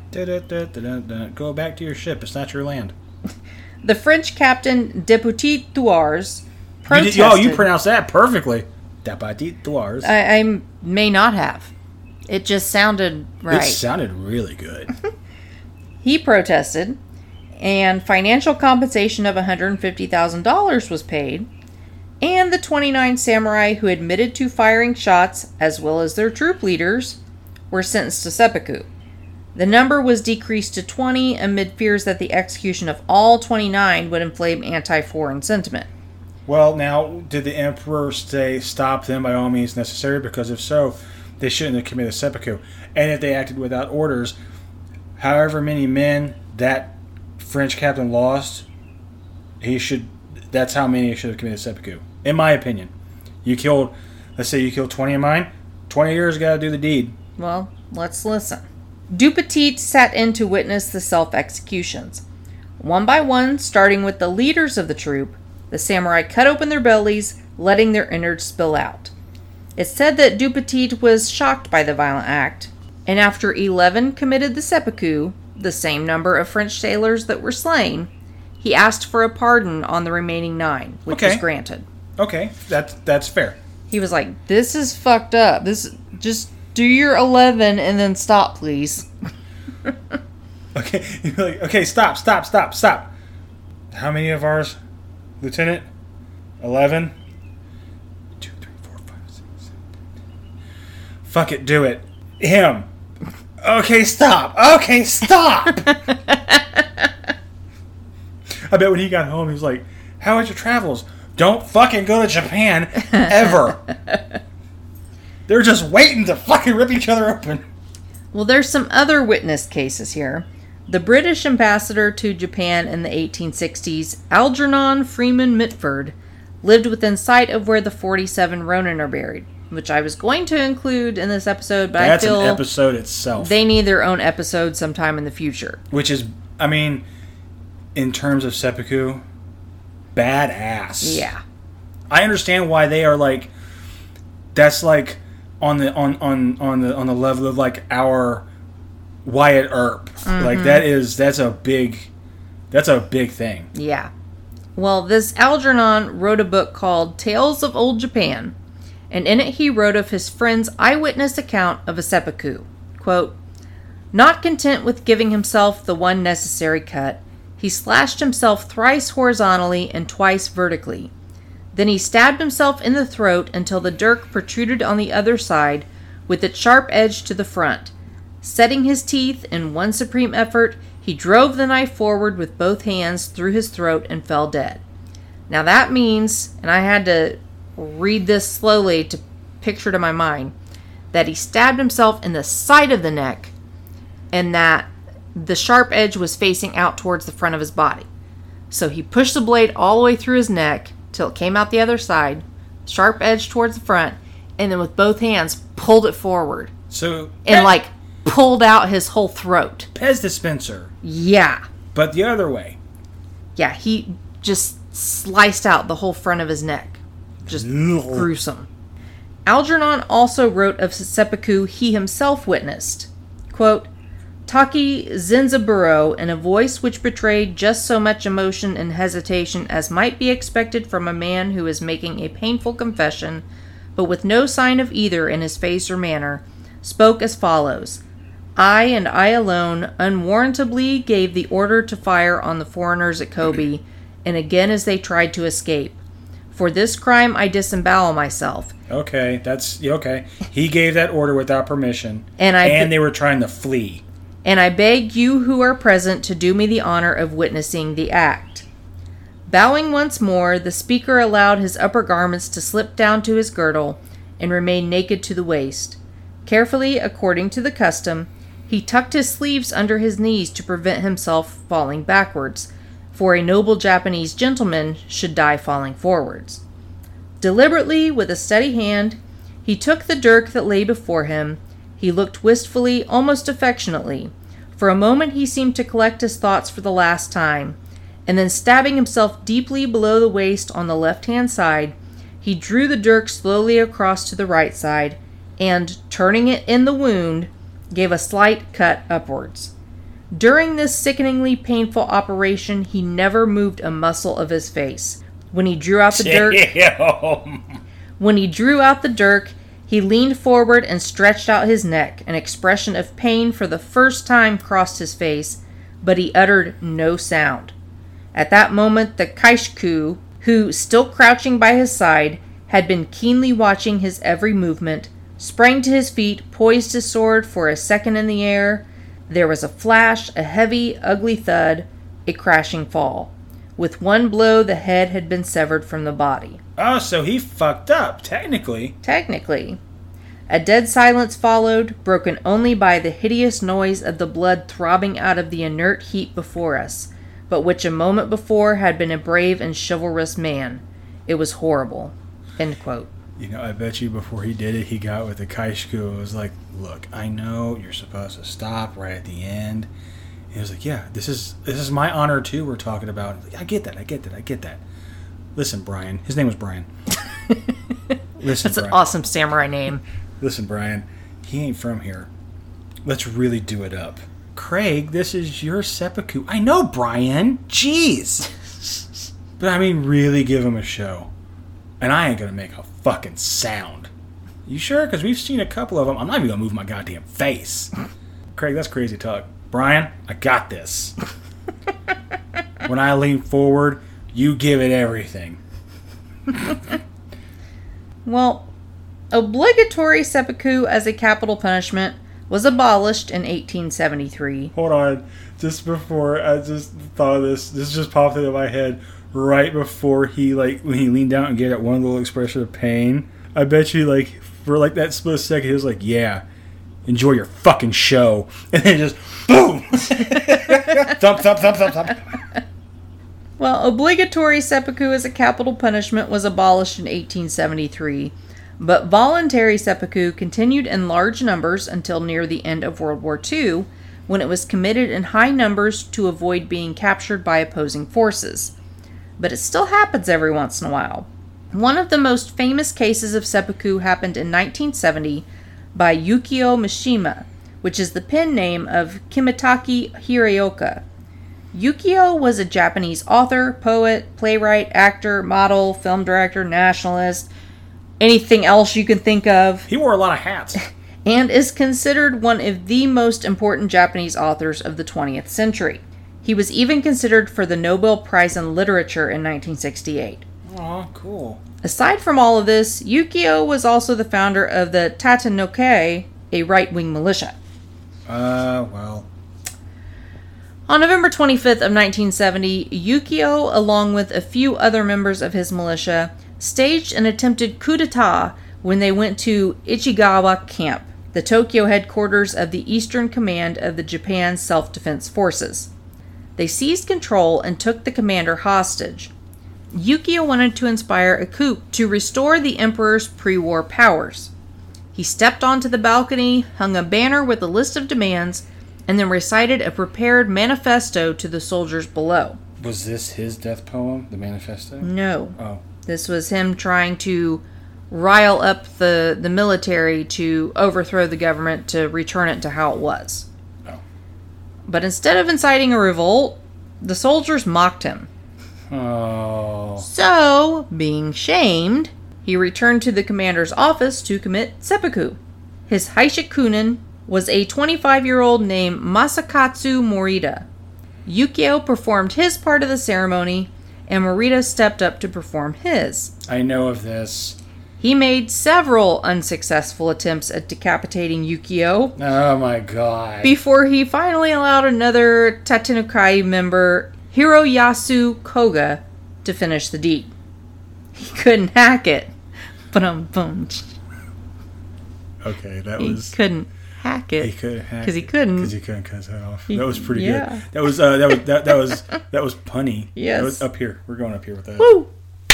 S4: Go back to your ship. It's not your land.
S5: The French captain Deputy Thouars protested.
S4: You pronounced that perfectly. Deputy Thouars.
S5: I may not have. It just sounded right.
S4: It sounded really good.
S5: He protested, and financial compensation of $150,000 was paid, and the 29 samurai who admitted to firing shots, as well as their troop leaders, were sentenced to seppuku. The number was decreased to 20 amid fears that the execution of all 29 would inflame anti-foreign sentiment.
S4: Well, now, did the emperor say stop them by all means necessary? Because if so, they shouldn't have committed seppuku. And if they acted without orders, however many men that French captain lost, that's how many he should have committed seppuku. In my opinion. Let's say you killed 20 of mine, 20 years got to do the deed.
S5: Well, let's listen. Dupatit sat in to witness the self-executions. One by one, starting with the leaders of the troop, the samurai cut open their bellies, letting their innards spill out. It's said that Dupatit was shocked by the violent act, and after 11 committed the seppuku, the same number of French sailors that were slain, he asked for a pardon on the remaining 9, which was granted.
S4: Okay, that's fair.
S5: He was like, this is fucked up. Just do your 11 and then stop, please.
S4: Okay, you're like, okay, stop. How many of ours, Lieutenant? 11? 2, 3, 4, 5, 6, 7, 8. Fuck it, do it. Him. Okay, stop. I bet when he got home, he was like, how was your travels? Don't fucking go to Japan, ever. They're just waiting to fucking rip each other open.
S5: Well, there's some other witness cases here. The British ambassador to Japan in the 1860s, Algernon Freeman Mitford, lived within sight of where the 47 Ronin are buried, which I was going to include in this episode, but
S4: That's
S5: I feel
S4: an episode itself.
S5: they need their own episode sometime in the future.
S4: Which is, I mean, in terms of seppuku, badass.
S5: Yeah.
S4: I understand why they are like, that's like on the level of like our Wyatt Earp.
S5: Mm-hmm.
S4: Like that's a big thing.
S5: Yeah. Well, this Algernon wrote a book called Tales of Old Japan, and in it he wrote of his friend's eyewitness account of a seppuku. Quote, not content with giving himself the one necessary cut, he slashed himself thrice horizontally and twice vertically. Then he stabbed himself in the throat until the dirk protruded on the other side with its sharp edge to the front. Setting his teeth in one supreme effort, he drove the knife forward with both hands through his throat and fell dead. Now that means, and I had to read this slowly to picture to my mind, that he stabbed himself in the side of the neck and that the sharp edge was facing out towards the front of his body. So he pushed the blade all the way through his neck till it came out the other side, sharp edge towards the front, and then with both hands pulled it forward.
S4: So
S5: And like pulled out his whole throat.
S4: Pez dispenser.
S5: Yeah.
S4: But the other way.
S5: Yeah, he just sliced out the whole front of his neck. Just gruesome. Algernon also wrote of seppuku he himself witnessed. Quote, Taki Zenzaburo, in a voice which betrayed just so much emotion and hesitation as might be expected from a man who is making a painful confession, but with no sign of either in his face or manner, spoke as follows. I and I alone unwarrantably gave the order to fire on the foreigners at Kobe, and again as they tried to escape. For this crime I disembowel myself.
S4: Okay, that's okay. He gave that order without permission,
S5: And
S4: they were trying to flee.
S5: And I beg you who are present to do me the honor of witnessing the act. Bowing once more, the speaker allowed his upper garments to slip down to his girdle and remain naked to the waist. Carefully, according to the custom, he tucked his sleeves under his knees to prevent himself falling backwards, for a noble Japanese gentleman should die falling forwards. Deliberately, with a steady hand, he took the dirk that lay before him. He looked wistfully, almost affectionately. For a moment he seemed to collect his thoughts for the last time, and then stabbing himself deeply below the waist on the left-hand side, he drew the dirk slowly across to the right side, and, turning it in the wound, gave a slight cut upwards. During this sickeningly painful operation, he never moved a muscle of his face. When he drew out the dirk, he leaned forward and stretched out his neck. An expression of pain for the first time crossed his face, but he uttered no sound. At that moment, the Kaishiku, who, still crouching by his side, had been keenly watching his every movement, sprang to his feet, poised his sword for a second in the air. There was a flash, a heavy, ugly thud, a crashing fall. With one blow, the head had been severed from the body.
S4: Oh, so he fucked up, technically.
S5: Technically. A dead silence followed, broken only by the hideous noise of the blood throbbing out of the inert heap before us, but which a moment before had been a brave and chivalrous man. It was horrible. End quote.
S4: You know, I bet you before he did it, he got with the Kaishiku. It was like, look, I know you're supposed to stop right at the end. And he was like, yeah, this is my honor too we're talking about. Like, I get that. Listen, Brian. His name was Brian. Listen,
S5: That's
S4: Brian.
S5: an awesome samurai name.
S4: Listen, Brian. He ain't from here. Let's really do it up. Craig, this is your seppuku. I know, Brian. Jeez. But I mean, really give him a show. And I ain't gonna make a fucking sound. You sure? Because we've seen a couple of them. I'm not even gonna move my goddamn face. Craig, that's crazy talk. Brian, I got this. When I lean forward, you give it everything.
S5: Well, obligatory seppuku as a capital punishment was abolished in 1873.
S4: Hold on. Just before, I just thought of this. This just popped into my head right before when he leaned down and gave that one little expression of pain. I bet you, for that split second, he was like, yeah, enjoy your fucking show. And then just, boom! Thump, thump, thump, thump, thump.
S5: Well, obligatory seppuku as a capital punishment was abolished in 1873, but voluntary seppuku continued in large numbers until near the end of World War II, when it was committed in high numbers to avoid being captured by opposing forces. But it still happens every once in a while. One of the most famous cases of seppuku happened in 1970 by Yukio Mishima, which is the pen name of Kimitake Hiraoka. Yukio was a Japanese author, poet, playwright, actor, model, film director, nationalist, anything else you can think of.
S4: He wore a lot of hats.
S5: And is considered one of the most important Japanese authors of the 20th century. He was even considered for the Nobel Prize in Literature in 1968.
S4: Aw, cool.
S5: Aside from all of this, Yukio was also the founder of the Tatenokai, a right-wing militia.
S4: Well.
S5: On November 25th of 1970, Yukio, along with a few other members of his militia, staged an attempted coup d'etat when they went to Ichigawa Camp, the Tokyo headquarters of the Eastern Command of the Japan Self-Defense Forces. They seized control and took the commander hostage. Yukio wanted to inspire a coup to restore the emperor's pre-war powers. He stepped onto the balcony, hung a banner with a list of demands, and then recited a prepared manifesto to the soldiers below.
S4: Was this his death poem, the manifesto?
S5: No.
S4: Oh.
S5: This was him trying to rile up the military to overthrow the government to return it to how it was.
S4: Oh.
S5: But instead of inciting a revolt, the soldiers mocked him.
S4: Oh.
S5: So, being shamed, he returned to the commander's office to commit seppuku. His haishikunin was a 25-year-old named Masakatsu Morita. Yukio performed his part of the ceremony, and Morita stepped up to perform his.
S4: I know of this.
S5: He made several unsuccessful attempts at decapitating Yukio.
S4: Oh my god.
S5: Before he finally allowed another Tatenokai member, Hiroyasu Koga, to finish the deed. He couldn't hack it. Boom.
S4: Okay, that
S5: He
S4: was...
S5: couldn't hack it.
S4: He couldn't hack
S5: Because he
S4: it.
S5: couldn't.
S4: Because he couldn't cut his head off. That was pretty
S5: yeah.
S4: good. That was that was punny.
S5: Yes.
S4: That was up here. We're going up here with that.
S5: Woo!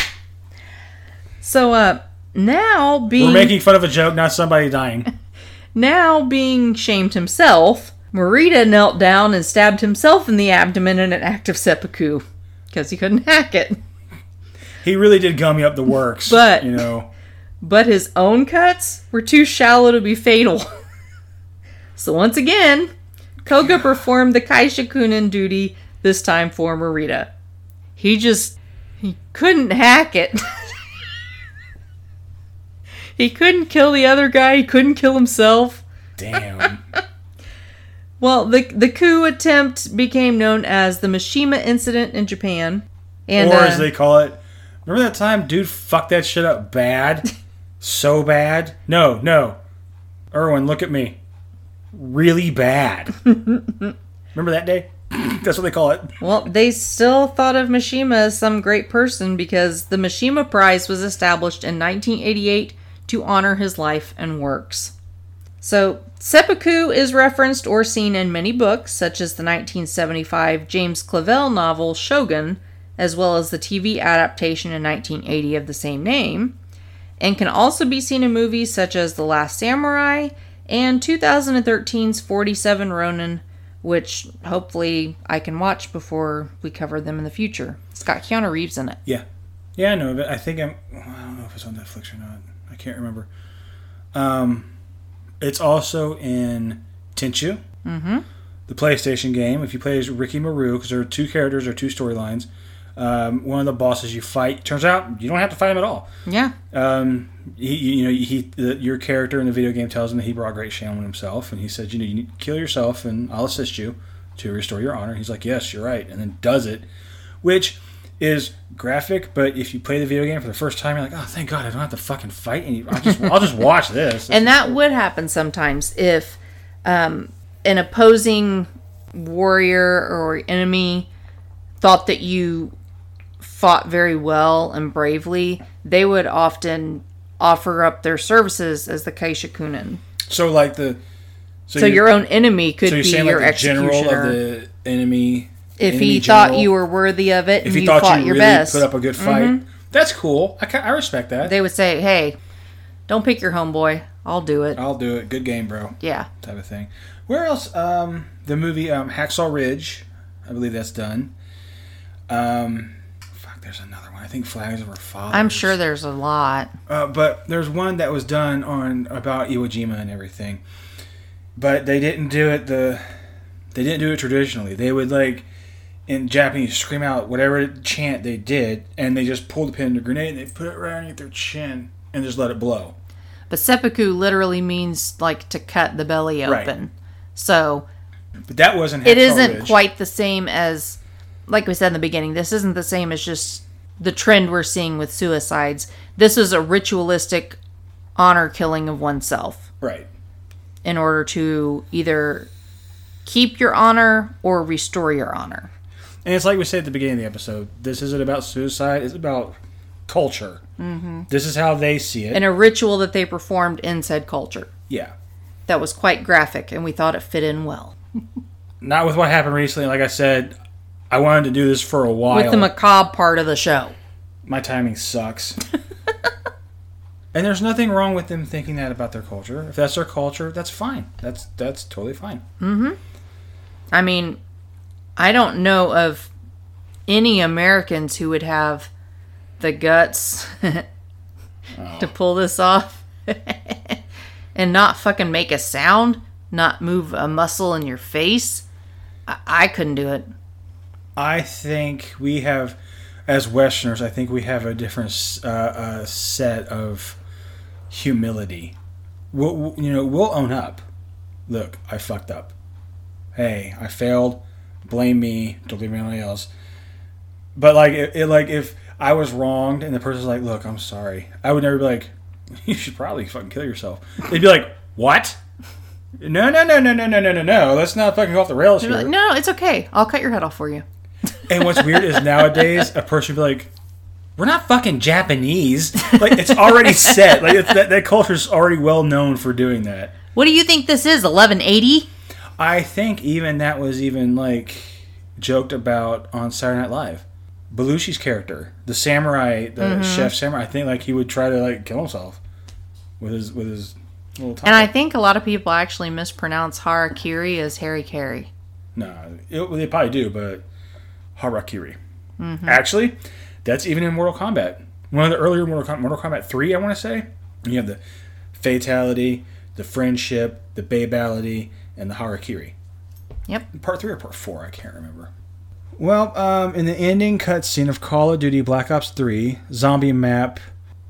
S5: So, now being...
S4: We're making fun of a joke, not somebody dying.
S5: Now being shamed himself, Morita knelt down and stabbed himself in the abdomen in an act of seppuku. Because he couldn't hack it.
S4: He really did gummy up the works.
S5: But...
S4: you know...
S5: But his own cuts were too shallow to be fatal. So once again, Koga performed the Kaishikunin duty, this time for Morita. He couldn't hack it. He couldn't kill the other guy, he couldn't kill himself.
S4: Damn.
S5: Well, the coup attempt became known as the Mishima Incident in Japan. And,
S4: or as they call it, remember that time dude fucked that shit up bad? So bad? No. Erwin, look at me. Really bad. Remember that day? That's what they call it.
S5: Well, they still thought of Mishima as some great person because the Mishima Prize was established in 1988 to honor his life and works. So, seppuku is referenced or seen in many books, such as the 1975 James Clavell novel Shogun, as well as the TV adaptation in 1980 of the same name, and can also be seen in movies such as The Last Samurai and 2013's 47 Ronin, which hopefully I can watch before we cover them in the future. It's got Keanu Reeves in it.
S4: Yeah, I know of it. I don't know if it's on Netflix or not. I can't remember. It's also in Tenchu, the PlayStation game. If you play as Ricky Maru, because there are two characters or two storylines, one of the bosses you fight, turns out you don't have to fight him at all.
S5: Yeah.
S4: Your character in the video game tells him that he brought great shame on himself, and he said, you need to kill yourself, and I'll assist you to restore your honor. He's like, yes, you're right, and then does it, which is graphic. But if you play the video game for the first time, you're like, oh, thank God, I don't have to fucking fight. I'll just watch this.
S5: And that would happen sometimes if an opposing warrior or enemy thought that you fought very well and bravely, they would often offer up their services as the Kaishakunin.
S4: So like
S5: so your own enemy could be
S4: saying
S5: your
S4: like the general
S5: executioner.
S4: of the enemy.
S5: If
S4: enemy
S5: he
S4: general,
S5: thought you were worthy of it,
S4: if
S5: and
S4: he
S5: you
S4: thought
S5: fought
S4: you
S5: your
S4: really
S5: best,
S4: put up a good fight, that's cool. I respect that.
S5: they would say, "Hey, don't pick your homeboy. I'll do it."
S4: I'll do it. Good game, bro.
S5: Yeah.
S4: Type of thing. Where else? The movie Hacksaw Ridge. I believe that's done. There's another one. I think Flags of Our Fathers.
S5: I'm sure there's a lot.
S4: But there's one that was done about Iwo Jima and everything. But they didn't do it They didn't do it traditionally. They would, like, in Japanese, scream out whatever chant they did, and they just pulled the pin in the grenade, and they put it right underneath their chin, and just let it blow.
S5: But seppuku literally means, like, to cut the belly open.
S4: Right.
S5: So
S4: But that wasn't
S5: it
S4: Hacksaw
S5: isn't
S4: Ridge.
S5: quite the same as, like we said in the beginning, this isn't the same as just the trend we're seeing with suicides. This is a ritualistic honor killing of oneself
S4: Right.
S5: in order to either keep your honor or restore your honor.
S4: And it's like we said at the beginning of the episode, this isn't about suicide, it's about culture. Mm-hmm. This is how they see it.
S5: And a ritual that they performed in said culture.
S4: Yeah.
S5: That was quite graphic, and we thought it fit in well.
S4: Not with what happened recently. Like I said, I wanted to do this for a while.
S5: With the macabre part of the show.
S4: My timing sucks. And there's nothing wrong with them thinking that about their culture. If that's their culture, that's fine. That's totally fine.
S5: Mm-hmm. I mean, I don't know of any Americans who would have the guts to pull this off and not fucking make a sound, not move a muscle in your face. I couldn't do it.
S4: I think we have, as Westerners, I think we have a different set of humility. We'll own up. Look, I fucked up. Hey, I failed. Blame me. Don't blame anybody else. But like, if I was wronged and the person's like, "Look, I'm sorry," I would never be like, "You should probably fucking kill yourself." They'd be like, "What? No. Let's not fucking go off the rails here."
S5: Like, no, it's okay. I'll cut your head off for you.
S4: And what's weird is nowadays a person would be like, "We're not fucking Japanese." Like, it's already set. Like, that culture's already well known for doing that.
S5: What do you think this is, 1180?
S4: I think even that was even like joked about on Saturday Night Live. Belushi's character, the samurai, the chef samurai, I think like he would try to like kill himself with his little top.
S5: And I think a lot of people actually mispronounce harakiri as harikari.
S4: No, they probably do, but harakiri. Mm-hmm. Actually, that's even in Mortal Kombat. One of the earlier Mortal Kombat 3, I want to say. You have the fatality, the friendship, the babality, and the harakiri.
S5: Yep.
S4: Part 3 or Part 4, I can't remember. Well, in the ending cutscene of Call of Duty Black Ops 3, zombie map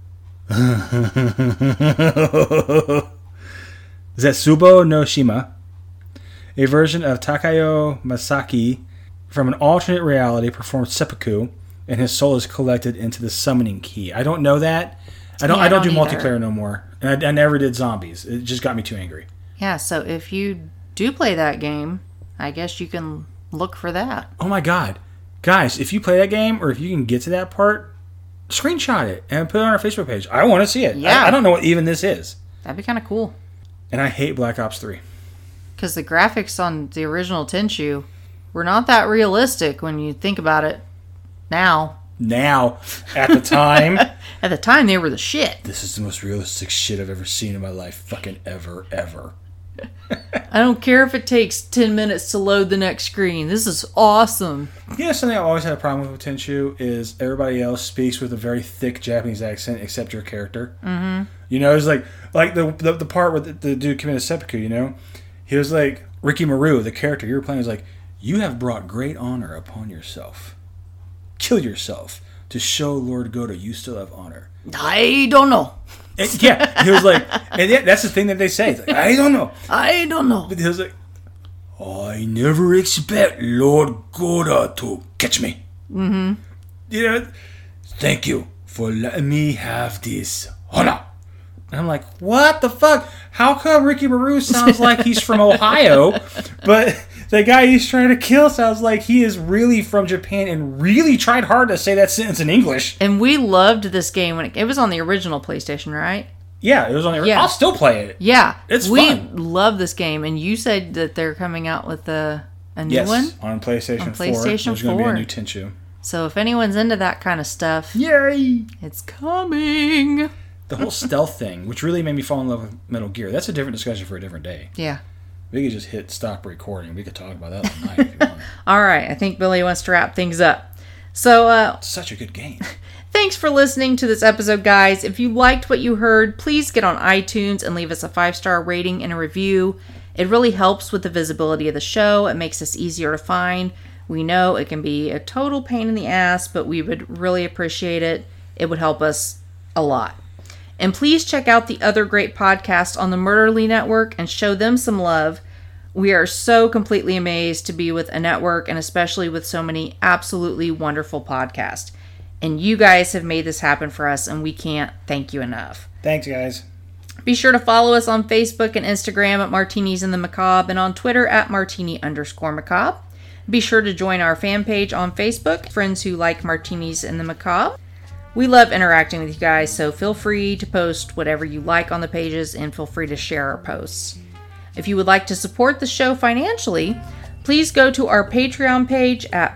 S4: Zetsubo no Shima, a version of Takayo Masaki from an alternate reality performs seppuku, and his soul is collected into the summoning key. I don't know that. I don't do multiplayer no more. And I never did zombies. It just got me too angry.
S5: Yeah, so if you do play that game, I guess you can look for that.
S4: Oh my god. Guys, if you play that game, or if you can get to that part, screenshot it and put it on our Facebook page. I want to see it.
S5: Yeah.
S4: I don't know what even this is.
S5: That'd be kind of cool.
S4: And I hate Black Ops 3.
S5: Because the graphics on the original Tenchu were not that realistic when you think about it now. At the time. At the time, they were the shit.
S4: This is the most realistic shit I've ever seen in my life. Fucking ever.
S5: I don't care if it takes 10 minutes to load the next screen. This is awesome.
S4: You know, something I've always had a problem with Tenchu is everybody else speaks with a very thick Japanese accent except your character. Mm-hmm. You know, it's like the part where the dude committed seppuku, you know? He was like, Ricky Maru, the character you were playing, was like, "You have brought great honor upon yourself. Kill yourself to show Lord Godo you still have honor."
S5: I don't know.
S4: And, yeah, he was like, and that's the thing that they say. It's like, I don't know. But he was like, "I never expect Lord Godo to catch me." Mm-hmm. You know, "Thank you for letting me have this honor. And I'm like, what the fuck? How come Ricky Maru sounds like he's from Ohio, but the guy he's trying to kill sounds like he is really from Japan and really tried hard to say that sentence in English.
S5: And we loved this game when it was on the original PlayStation, right?
S4: Yeah, it was on the
S5: Yeah.
S4: I'll still play it.
S5: Yeah.
S4: It's
S5: we
S4: fun.
S5: love this game. And you said that they're coming out with a new one?
S4: On PlayStation 4.
S5: On PlayStation
S4: There's going to be
S5: 4.
S4: a new Tenchu.
S5: So if anyone's into that kind of stuff,
S4: Yay!
S5: it's coming.
S4: The whole stealth thing, which really made me fall in love with Metal Gear, that's a different discussion for a different day.
S5: Yeah.
S4: We could just hit stop recording. We could talk about that all night if you want.
S5: All right. I think Billy wants to wrap things up. So,
S4: It's such a good game.
S5: thanks for listening to this episode, guys. If you liked what you heard, please get on iTunes and leave us a 5-star rating and a review. It really helps with the visibility of the show. It makes us easier to find. We know it can be a total pain in the ass, but we would really appreciate it. It would help us a lot. And please check out the other great podcasts on the Murderly Network and show them some love. We are so completely amazed to be with a network and especially with so many absolutely wonderful podcasts. And you guys have made this happen for us, and we can't thank you enough.
S4: Thanks, guys.
S5: Be sure to follow us on Facebook and Instagram at Martinis and the Macabre and on Twitter at Martini_Macabre. Be sure to join our fan page on Facebook, Friends Who Like Martinis and the Macabre. We love interacting with you guys, so feel free to post whatever you like on the pages and feel free to share our posts. If you would like to support the show financially, please go to our Patreon page at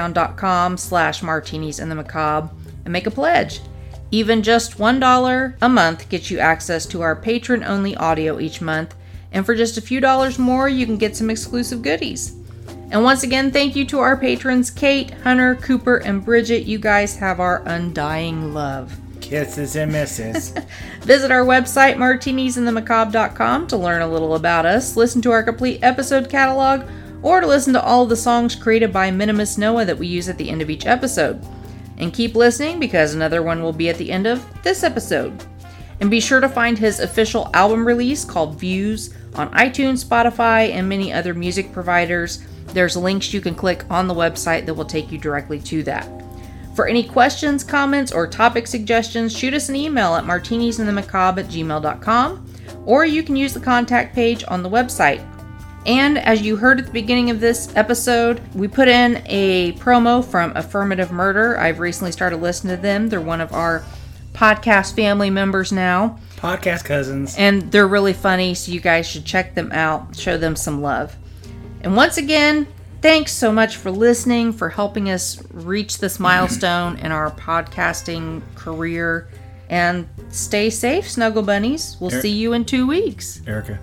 S5: patreon.com/Martinis and the Macabre and make a pledge. Even just $1 a month gets you access to our patron-only audio each month, and for just a few dollars more, you can get some exclusive goodies. And once again, thank you to our patrons, Kate, Hunter, Cooper, and Bridget. You guys have our undying love.
S4: Kisses and misses.
S5: Visit our website, martinisandthemacabre.com, to learn a little about us, listen to our complete episode catalog, or to listen to all of the songs created by Minimus Noah that we use at the end of each episode. And keep listening because another one will be at the end of this episode. And be sure to find his official album release called Views on iTunes, Spotify, and many other music providers. There's links you can click on the website that will take you directly to that. For any questions, comments, or topic suggestions, shoot us an email at martinisandthemacabre@gmail.com, or you can use the contact page on the website. And as you heard at the beginning of this episode, we put in a promo from Affirmative Murder. I've recently started listening to them. They're one of our podcast family members now.
S4: Podcast cousins.
S5: And they're really funny, so you guys should check them out. Show them some love. And once again, thanks so much for listening, for helping us reach this milestone in our podcasting career. And stay safe, Snuggle Bunnies. We'll see you in 2 weeks.
S4: Erica,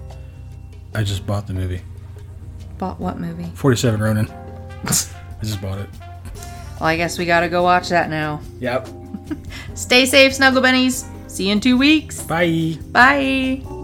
S4: I just bought the movie.
S5: Bought what movie?
S4: 47 Ronin. I just bought it.
S5: Well, I guess we gotta go watch that now.
S4: Yep.
S5: Stay safe, Snuggle Bunnies. See you in 2 weeks.
S4: Bye.
S5: Bye.